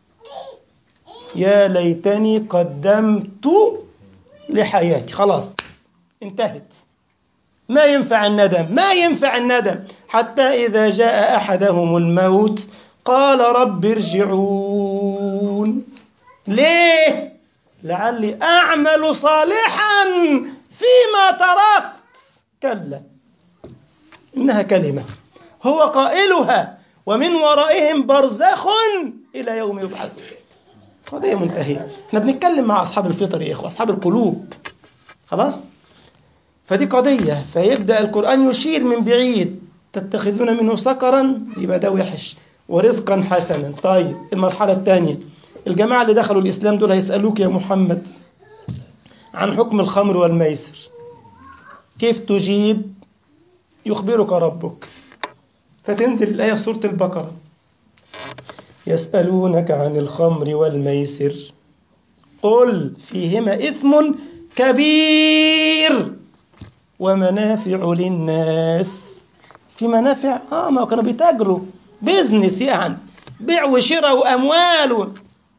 يا ليتني قدمت لحياتي. خلاص انتهت، ما ينفع الندم. حتى إذا جاء أحدهم الموت قال رب ارجعون. ليه؟ لعلي أعمل صالحا فيما تركت. كلا إنها كلمة هو قائلها ومن ورائهم برزخ إلى يوم يبعثون. قضية منتهية. احنا بنتكلم مع أصحاب الفطر يا إخوة، أصحاب القلوب. خلاص؟ فدي قضية. فيبدأ القرآن يشير من بعيد، تتخذون منه سكرا، يبقى ده وحش، ورزقا حسنا. طيب المرحلة الثانية، الجماعة اللي دخلوا الإسلام دول هيسألوك يا محمد عن حكم الخمر والميسر، كيف تجيب؟ يخبرك ربك. فتنزل الآية في سورة البقرة: يسألونك عن الخمر والميسر قل فيهما إثم كبير ومنافع للناس. في منافع؟ ما كانوا بيتاجروا بيزنس، يعني بيع وشراء وأموال.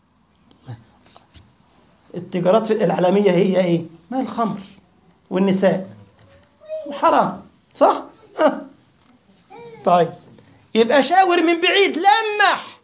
التجارات العالمية هي إيه؟ ما الخمر والنساء حرام، صح؟ طيب يبقى شاور من بعيد، لمح.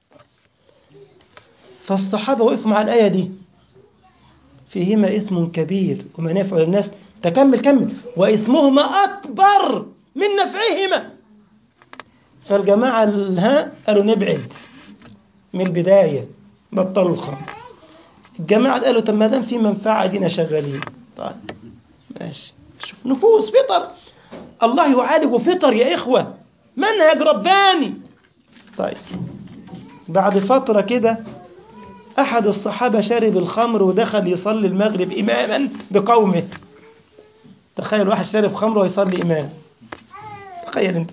فالصحابة وقفوا مع الآية دي، فيهما إثم كبير ومنافع للناس، كمل وإثمهما أكبر من نفعهما. فالجماعة قالوا نبعد من البداية، بطلوا الخمر. الجماعة قالوا طب ما دام في منفعة دينا شغالين. طيب ماشي، شوف نفوس فطر، الله يعالج فطر يا إخوة، منهج رباني. طيب بعد فترة كده أحد الصحابة شرب الخمر ودخل يصلي المغرب إماما بقومه. تخيل واحد شرب خمر ويصلي إمام، تخيل أنت.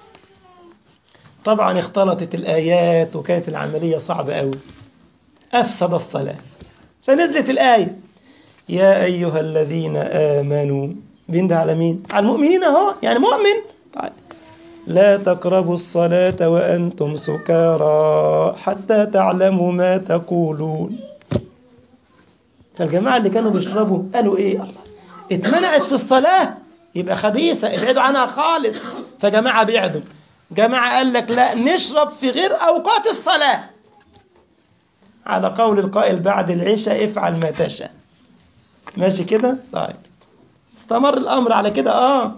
طبعا اختلطت الآيات وكانت العملية صعبة قوي، أفسد الصلاة. فنزلت الآية يا أيها الذين آمنوا، بينده على مين؟ على المؤمنين أهو، يعني مؤمن. طيب لا تقربوا الصلاة وأنتم سكارى حتى تعلموا ما تقولون. فالجماعة اللي كانوا بيشربوا قالوا إيه؟ الله اتمنعت في الصلاة يبقى خبيثة، ابعدوا عنها خالص. فجماعة بيعدوا، جماعة قال لك لا، نشرب في غير أوقات الصلاة، على قول القائل بعد العشاء افعل ما تشاء. ماشي كده؟ طيب استمر الأمر على كده.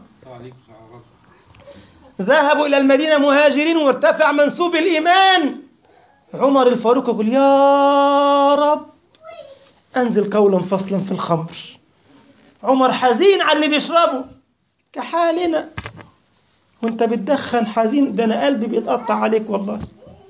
ذهبوا إلى المدينة مهاجرين وارتفع منسوب الإيمان. عمر الفاروق يقول يا رب أنزل قولا فصلا في الخمر. عمر حزين على اللي بيشربه كحالنا، وانت بتدخن حزين، ده أنا قلبي بيتقطع عليك والله.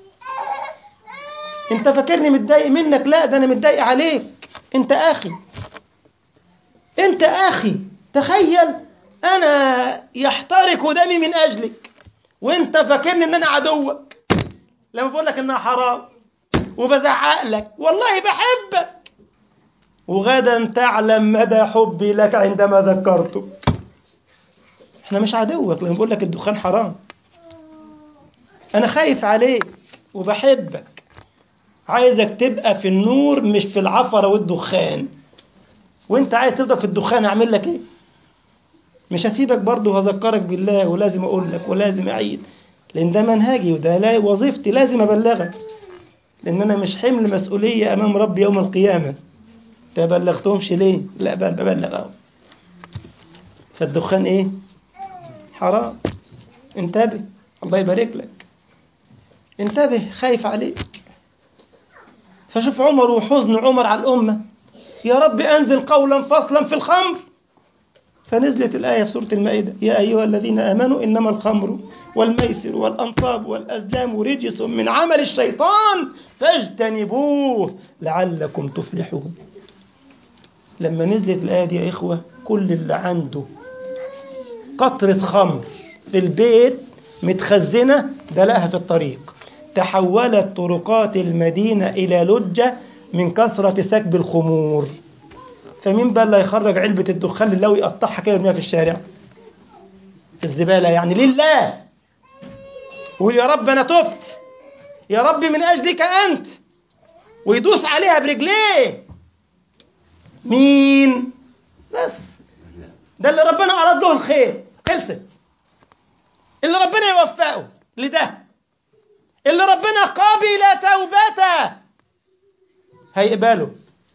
انت فاكرني متضايق منك؟ لا، ده أنا متضايق عليك، انت أخي، انت أخي. تخيل أنا يحترق دمي من أجلك وانت فاكرني ان انا عدوك لما بقول لك انها حرام وبزعق لك، والله بحبك، وغدا تعلم مدى حبي لك عندما ذكرتك. احنا مش عدوك لما بقول لك الدخان حرام، انا خايف عليك وبحبك، عايزك تبقى في النور مش في العفرة والدخان. وانت عايز تفضل في الدخان، اعمل لك ايه؟ مش هسيبك برضه، وهذكرك بالله، ولازم اقول لك ولازم اعيد، لان ده منهجي وده لا وظيفتي، لازم ابلغك، لان انا مش حمل مسؤولية امام ربي يوم القيامة. تبلغتهمش ليه؟ لا ببلغ اهو. فالدخان ايه؟ حرام، انتبه، الله يبارك لك، انتبه، خايف عليك. فشوف عمر وحزن عمر على الأمة، يا رب أنزل قولا فصلا في الخمر. فنزلت الآية في سورة المائدة يا أيها الذين آمنوا إنما الخمر والميسر والأنصاب والأزلام رجس من عمل الشيطان فاجتنبوه لعلكم تفلحون. لما نزلت الآية دي يا إخوة، كل اللي عنده قطرة خمر في البيت متخزنة دلقها في الطريق. تحولت طرقات المدينة إلى لجة من كثرة سكب الخمور. فمين بقى اللي يخرج علبة الدخان لله ويقطعها كده ويرميها في الشارع في الزبالة؟ يعني لله. ويقول يا رب أنا تبت، يا رب من أجلك أنت، ويدوس عليها برجليه. مين؟ بس ده اللي ربنا أراد له الخير، خلصت. اللي ربنا يوفقه لده، اللي ربنا قابل توبته هيقبله.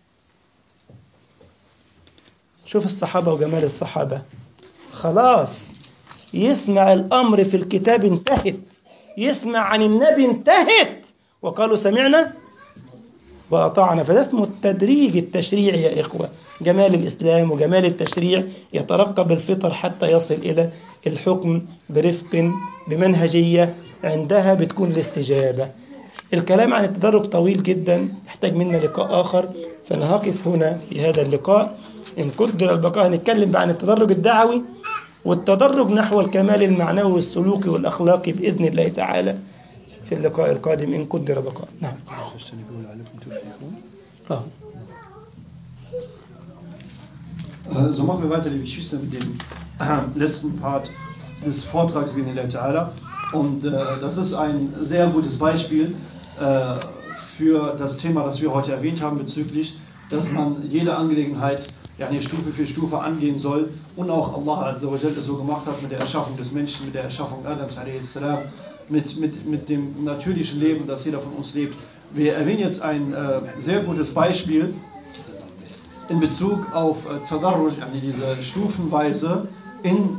شوف الصحابة وجمال الصحابة، خلاص يسمع الأمر في الكتاب انتهت، يسمع عن النبي انتهت، وقالوا سمعنا وأطعنا. فده اسمه التدريج التشريعي يا إخوة. جمال الإسلام وجمال التشريع يترقب الفطر حتى يصل إلى الحكم برفق بمنهجية، عندها بتكون الاستجابة. الكلام عن التدرج طويل جدا، يحتاج منا لقاء آخر، فأنا هقف هنا في هذا اللقاء. إن قدر البقاء هنتكلم عن التدرج الدعوي والتدرج نحو الكمال المعنوي والسلوكي والأخلاقي بإذن الله تعالى في اللقاء القادم إن قدر بقاء. نعم. So machen wir weiter, liebe Geschwister, mit dem letzten Part des Vortrags bi'idhnillah ta'ala. Und das ist ein sehr gutes Beispiel für das Thema, das wir heute erwähnt haben, bezüglich, dass man jede Angelegenheit Stufe für Stufe angehen soll und auch Allah Azza wa Jalla das so gemacht hat mit der Erschaffung des Menschen, mit der Erschaffung Adams a.s., mit dem natürlichen Leben, das jeder von uns lebt. Wir erwähnen jetzt ein sehr gutes Beispiel in Bezug auf Tadarruj, diese Stufenweise in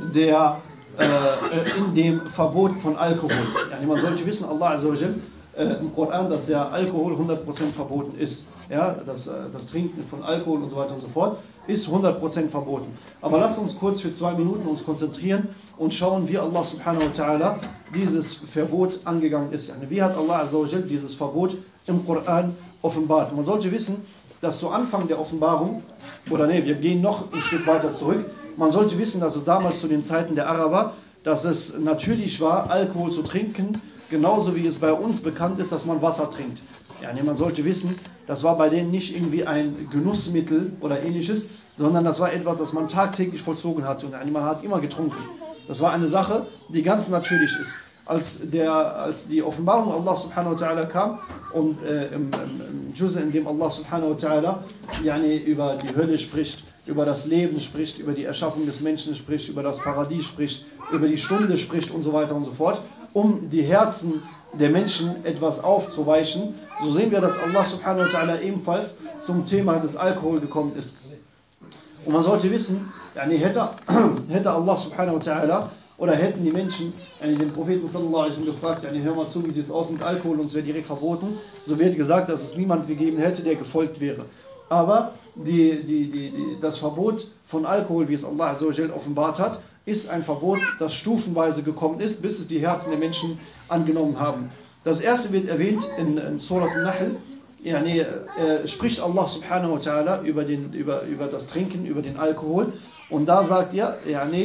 dem Verbot von Alkohol. Man sollte wissen, Allah Azza wa Jalla im Koran, dass der Alkohol 100% verboten ist. Ja, das Trinken von Alkohol und so weiter und so fort ist 100% verboten. Aber lasst uns kurz für 2 Minuten uns konzentrieren und schauen, wie Allah subhanahu wa ta'ala dieses Verbot angegangen ist. Wie hat Allah Azza wa Jalla dieses Verbot im Koran offenbart? Man sollte wissen, dass zu Anfang der Offenbarung, wir gehen noch ein Stück weiter zurück, man sollte wissen, dass es damals zu den Zeiten der Araber, dass es natürlich war, Alkohol zu trinken, genauso wie es bei uns bekannt ist, dass man Wasser trinkt. Man sollte wissen, das war bei denen nicht irgendwie ein Genussmittel oder ähnliches, sondern das war etwas, das man tagtäglich vollzogen hat und man hat immer getrunken. Das war eine Sache, die ganz natürlich ist. Als die Offenbarung Allah subhanahu wa ta'ala kam und im Juz, in dem Allah subhanahu wa ta'ala über die Hölle spricht, über das Leben spricht, über die Erschaffung des Menschen spricht, über das Paradies spricht, über die Stunde spricht und so weiter und so fort, um die Herzen der Menschen etwas aufzuweichen, so sehen wir, dass Allah subhanahu wa ta'ala ebenfalls zum Thema des Alkohol gekommen ist. Und man sollte wissen, hätte Allah subhanahu wa ta'ala oder hätten die Menschen den Propheten sallallahu alaihi wasallam gefragt, hör mal zu, wie sieht es aus mit Alkohol, und es wäre direkt verboten, so wird gesagt, dass es niemand gegeben hätte, der gefolgt wäre. Aber das Verbot von Alkohol, wie es Allah Azza wa Jalla offenbart hat, ist ein Verbot, das stufenweise gekommen ist, bis es die Herzen der Menschen angenommen haben. Das erste wird erwähnt in Surat al-Nahl. Spricht Allah subhanahu wa ta'ala über das Trinken, über den Alkohol. Und da sagt er,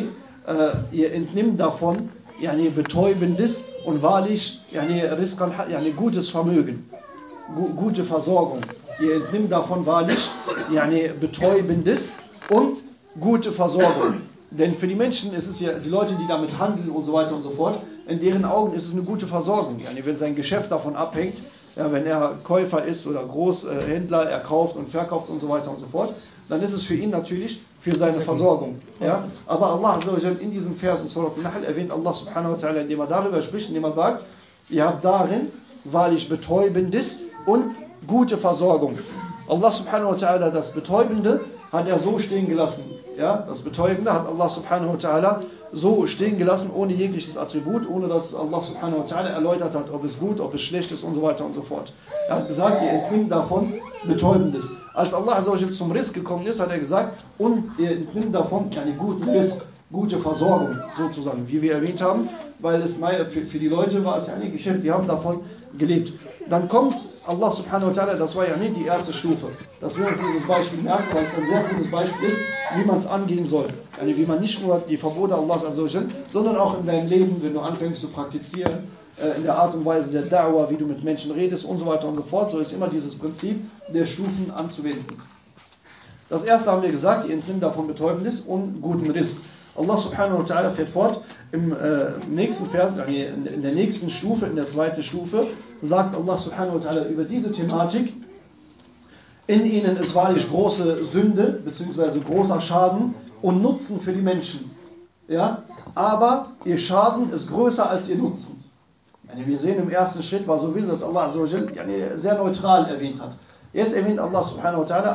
ihr entnimmt davon betäubendes und wahrlich Rizqan, gutes Vermögen, gute Versorgung. Ihr entnimmt davon wahrlich betäubendes und gute Versorgung. Denn für die Menschen ist es ja, die Leute, die damit handeln und so weiter und so fort, in deren Augen ist es eine gute Versorgung. Wenn sein Geschäft davon abhängt, wenn er Käufer ist oder Großhändler, er kauft und verkauft und so weiter und so fort, dann ist es für ihn natürlich für seine Versorgung. Aber Allah Azza wa Jalla in diesem Vers in Surat al-Nahl erwähnt Allah subhanahu wa ta'ala, indem er darüber spricht, indem er sagt, ihr habt darin wahrlich betäubendes und gute Versorgung. Allah subhanahu wa ta'ala, das Betäubende hat er so stehen gelassen. Das Betäubende hat Allah subhanahu wa ta'ala so stehen gelassen, ohne jegliches Attribut, ohne dass Allah subhanahu wa ta'ala erläutert hat, ob es gut, ob es schlecht ist und so weiter und so fort. Er hat gesagt, ihr entnimmt davon Betäubendes. Als Allah Azza wa Jalla zum Rizq gekommen ist, hat er gesagt, und ihr entnimmt davon guten Rizq, gute Versorgung sozusagen, wie wir erwähnt haben, weil es für die Leute war es ein Geschäft, die haben davon gelebt. Dann kommt Allah subhanahu wa ta'ala, das war die erste Stufe. Dass wir uns dieses Beispiel merken, weil es ein sehr gutes Beispiel ist, wie man es angehen soll. Wie man nicht nur die Verbote Allahs Azza wa Jalla, sondern auch in deinem Leben, wenn du anfängst zu praktizieren, in der Art und Weise der Da'wah, wie du mit Menschen redest und so weiter und so fort. So ist immer dieses Prinzip der Stufen anzuwenden. Das erste haben wir gesagt, ihr entnimmt davon Betäubendes und guten Rizq. Allah subhanahu wa ta'ala fährt fort, im nächsten Vers, in der nächsten Stufe, in der zweiten Stufe, sagt Allah subhanahu wa ta'ala über diese Thematik, in ihnen ist wahrlich große Sünde, beziehungsweise großer Schaden und Nutzen für die Menschen. Aber ihr Schaden ist größer als ihr Nutzen. Wir sehen im ersten Schritt, war so wie dass Allah Azza wa Jalla sehr neutral erwähnt hat. Jetzt erwähnt Allah subhanahu wa ta'ala,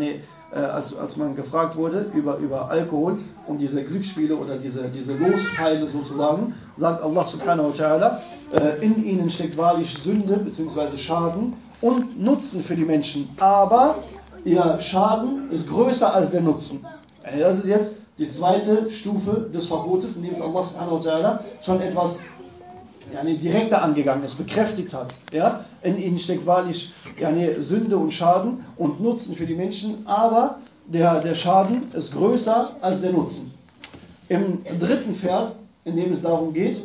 als man gefragt wurde über Alkohol und diese Glücksspiele oder diese Lospfeile sozusagen, sagt Allah subhanahu wa ta'ala, in ihnen steckt wahrlich Sünde bzw. Schaden und Nutzen für die Menschen, aber ihr Schaden ist größer als der Nutzen. Das ist jetzt die zweite Stufe des Verbotes, in dem es Allah subhanahu wa ta'ala schon etwas direkter angegangen ist, bekräftigt hat. In ihnen steckt wahrlich Sünde und Schaden und Nutzen für die Menschen, aber der Schaden ist größer als der Nutzen. Im dritten Vers, in dem es darum geht,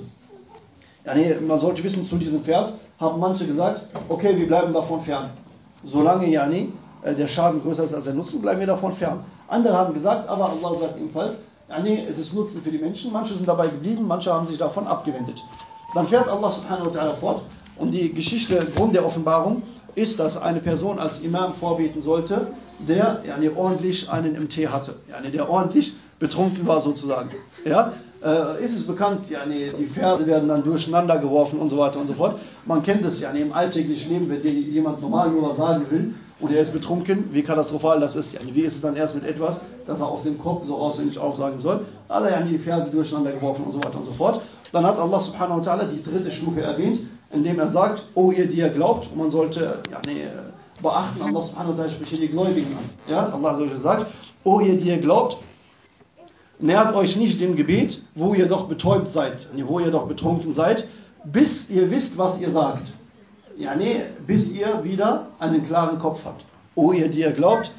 man sollte wissen, zu diesem Vers haben manche gesagt, okay, wir bleiben davon fern. Solange der Schaden größer ist als der Nutzen, bleiben wir davon fern. Andere haben gesagt, aber Allah sagt ebenfalls, es ist Nutzen für die Menschen. Manche sind dabei geblieben, manche haben sich davon abgewendet. Dann fährt Allah subhanahu wa ta'ala fort Und die Geschichte, Grund der Offenbarung, ist, dass eine Person als Imam vorbeten sollte, der ordentlich einen im Tee hatte, der ordentlich betrunken war sozusagen. Ja? Ist es bekannt, die Verse werden dann durcheinander geworfen und so weiter und so fort. Man kennt es im alltäglichen Leben, wenn dir jemand normal nur was sagen will und er ist betrunken, wie katastrophal das ist. Wie ist es dann erst mit etwas, das er aus dem Kopf so auswendig aufsagen soll. Alle die Verse durcheinander geworfen und so weiter und so fort. Dann hat Allah subhanahu wa ta'ala die dritte Stufe erwähnt, indem er sagt, o ihr, die ihr glaubt, und man sollte beachten, Allah subhanahu wa ta'ala spricht hier die Gläubigen an. Ja? Allah sagt, o ihr, die ihr glaubt, nähert euch nicht dem Gebet, wo ihr doch betäubt seid, wo ihr doch betrunken seid, bis ihr wisst, was ihr sagt. Bis ihr wieder einen klaren Kopf habt. O ihr, die ihr glaubt,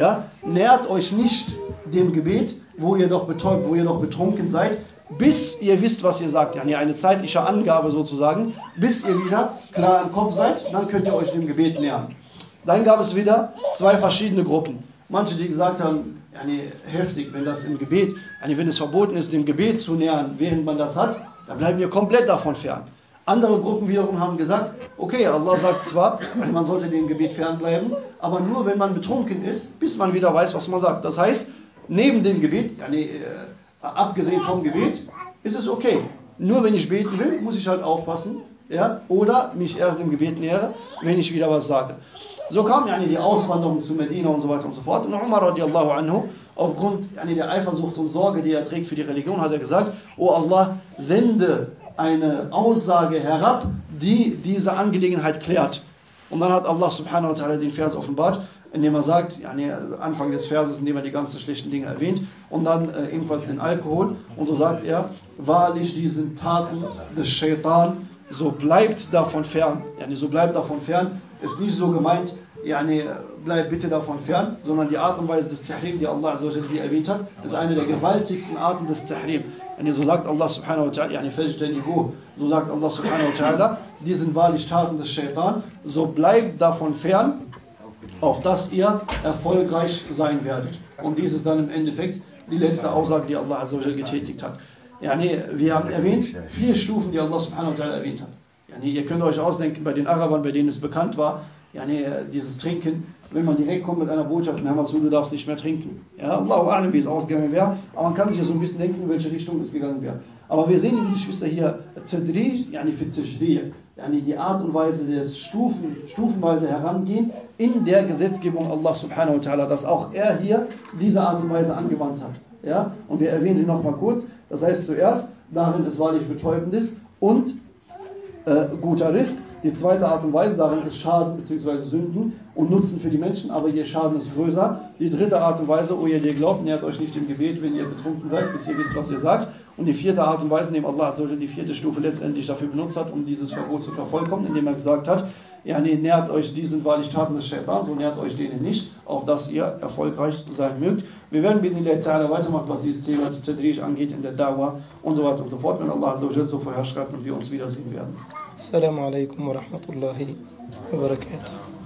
nähert euch nicht dem Gebet, wo ihr doch betäubt, wo ihr doch betrunken seid, bis ihr wisst, was ihr sagt. Eine zeitliche Angabe sozusagen, bis ihr wieder klar im Kopf seid, dann könnt ihr euch dem Gebet nähern. Dann gab es wieder zwei verschiedene Gruppen. Manche, die gesagt haben, heftig, wenn das im Gebet, wenn es verboten ist, dem Gebet zu nähern, während man das hat, dann bleiben wir komplett davon fern. Andere Gruppen wiederum haben gesagt, okay, Allah sagt zwar, man sollte dem Gebet fernbleiben, aber nur wenn man betrunken ist, bis man wieder weiß, was man sagt. Das heißt, neben dem Gebet, abgesehen vom Gebet, ist es okay. Nur wenn ich beten will, muss ich halt aufpassen, oder mich erst dem Gebet nähere, wenn ich wieder was sage. So kam die Auswanderung zu Medina und so weiter und so fort. Und Umar radiallahu anhu, aufgrund der Eifersucht und Sorge, die er trägt für die Religion, hat er gesagt, O Allah, sende eine Aussage herab, die diese Angelegenheit klärt. Und dann hat Allah subhanahu wa ta'ala den Vers offenbart, indem er sagt, Anfang des Verses, indem er die ganzen schlechten Dinge erwähnt, und dann ebenfalls den Alkohol. Und so sagt er, wahrlich diesen Taten des Shaitan, so bleibt davon fern. So bleibt davon fern, ist nicht so gemeint, bleibt bitte davon fern, sondern die Art und Weise des Tahrim, die Allah die erwähnt hat, ist eine der gewaltigsten Arten des Tahrim. So sagt Allah subhanahu wa ta'ala, so sagt Allah subhanahu wa ta'ala, die sind wahrlich Taten des Shaitan, so bleibt davon fern, auf dass ihr erfolgreich sein werdet. Und dies ist dann im Endeffekt die letzte Aussage, die Allah getätigt hat. Wir haben erwähnt, 4 Stufen, die Allah subhanahu wa ta'ala erwähnt hat. Ihr könnt euch ausdenken, bei den Arabern, bei denen es bekannt war, dieses Trinken, wenn man direkt kommt mit einer Botschaft, hör mal zu, du darfst nicht mehr trinken. Allahu a'lam, wie es ausgegangen wäre, aber man kann sich ja so ein bisschen denken, in welche Richtung es gegangen wäre. Aber wir sehen, liebe Geschwister, hier Tadrij, für Tashri', die Art und Weise des stufenweise Herangehen in der Gesetzgebung Allah subhanahu wa ta'ala, dass auch er hier diese Art und Weise angewandt hat. Und wir erwähnen sie nochmal kurz. Das heißt zuerst, darin ist wahrlich Betäubendes und guter Risk. Die zweite Art und Weise, darin ist Schaden bzw. Sünden und Nutzen für die Menschen, aber ihr Schaden ist größer. Die dritte Art und Weise, o ihr glaubt, nähert euch nicht dem Gebet, wenn ihr betrunken seid, bis ihr wisst, was ihr sagt. Und die vierte Art und Weise, indem Allah die vierte Stufe letztendlich dafür benutzt hat, um dieses Verbot zu vervollkommen, indem er gesagt hat, nähert euch, die sind wahrlich Taten des Shaitan, so nähert euch denen nicht, auf dass ihr erfolgreich sein mögt. Wir werden mit Allah ta'ala weitermachen, was dieses Thema des Tadrij angeht, in der Da'wah und so weiter und so fort, wenn Allah so vorher schreibt und wir uns wiedersehen werden. Assalamu alaikum wa rahmatullahi wa barakatuh.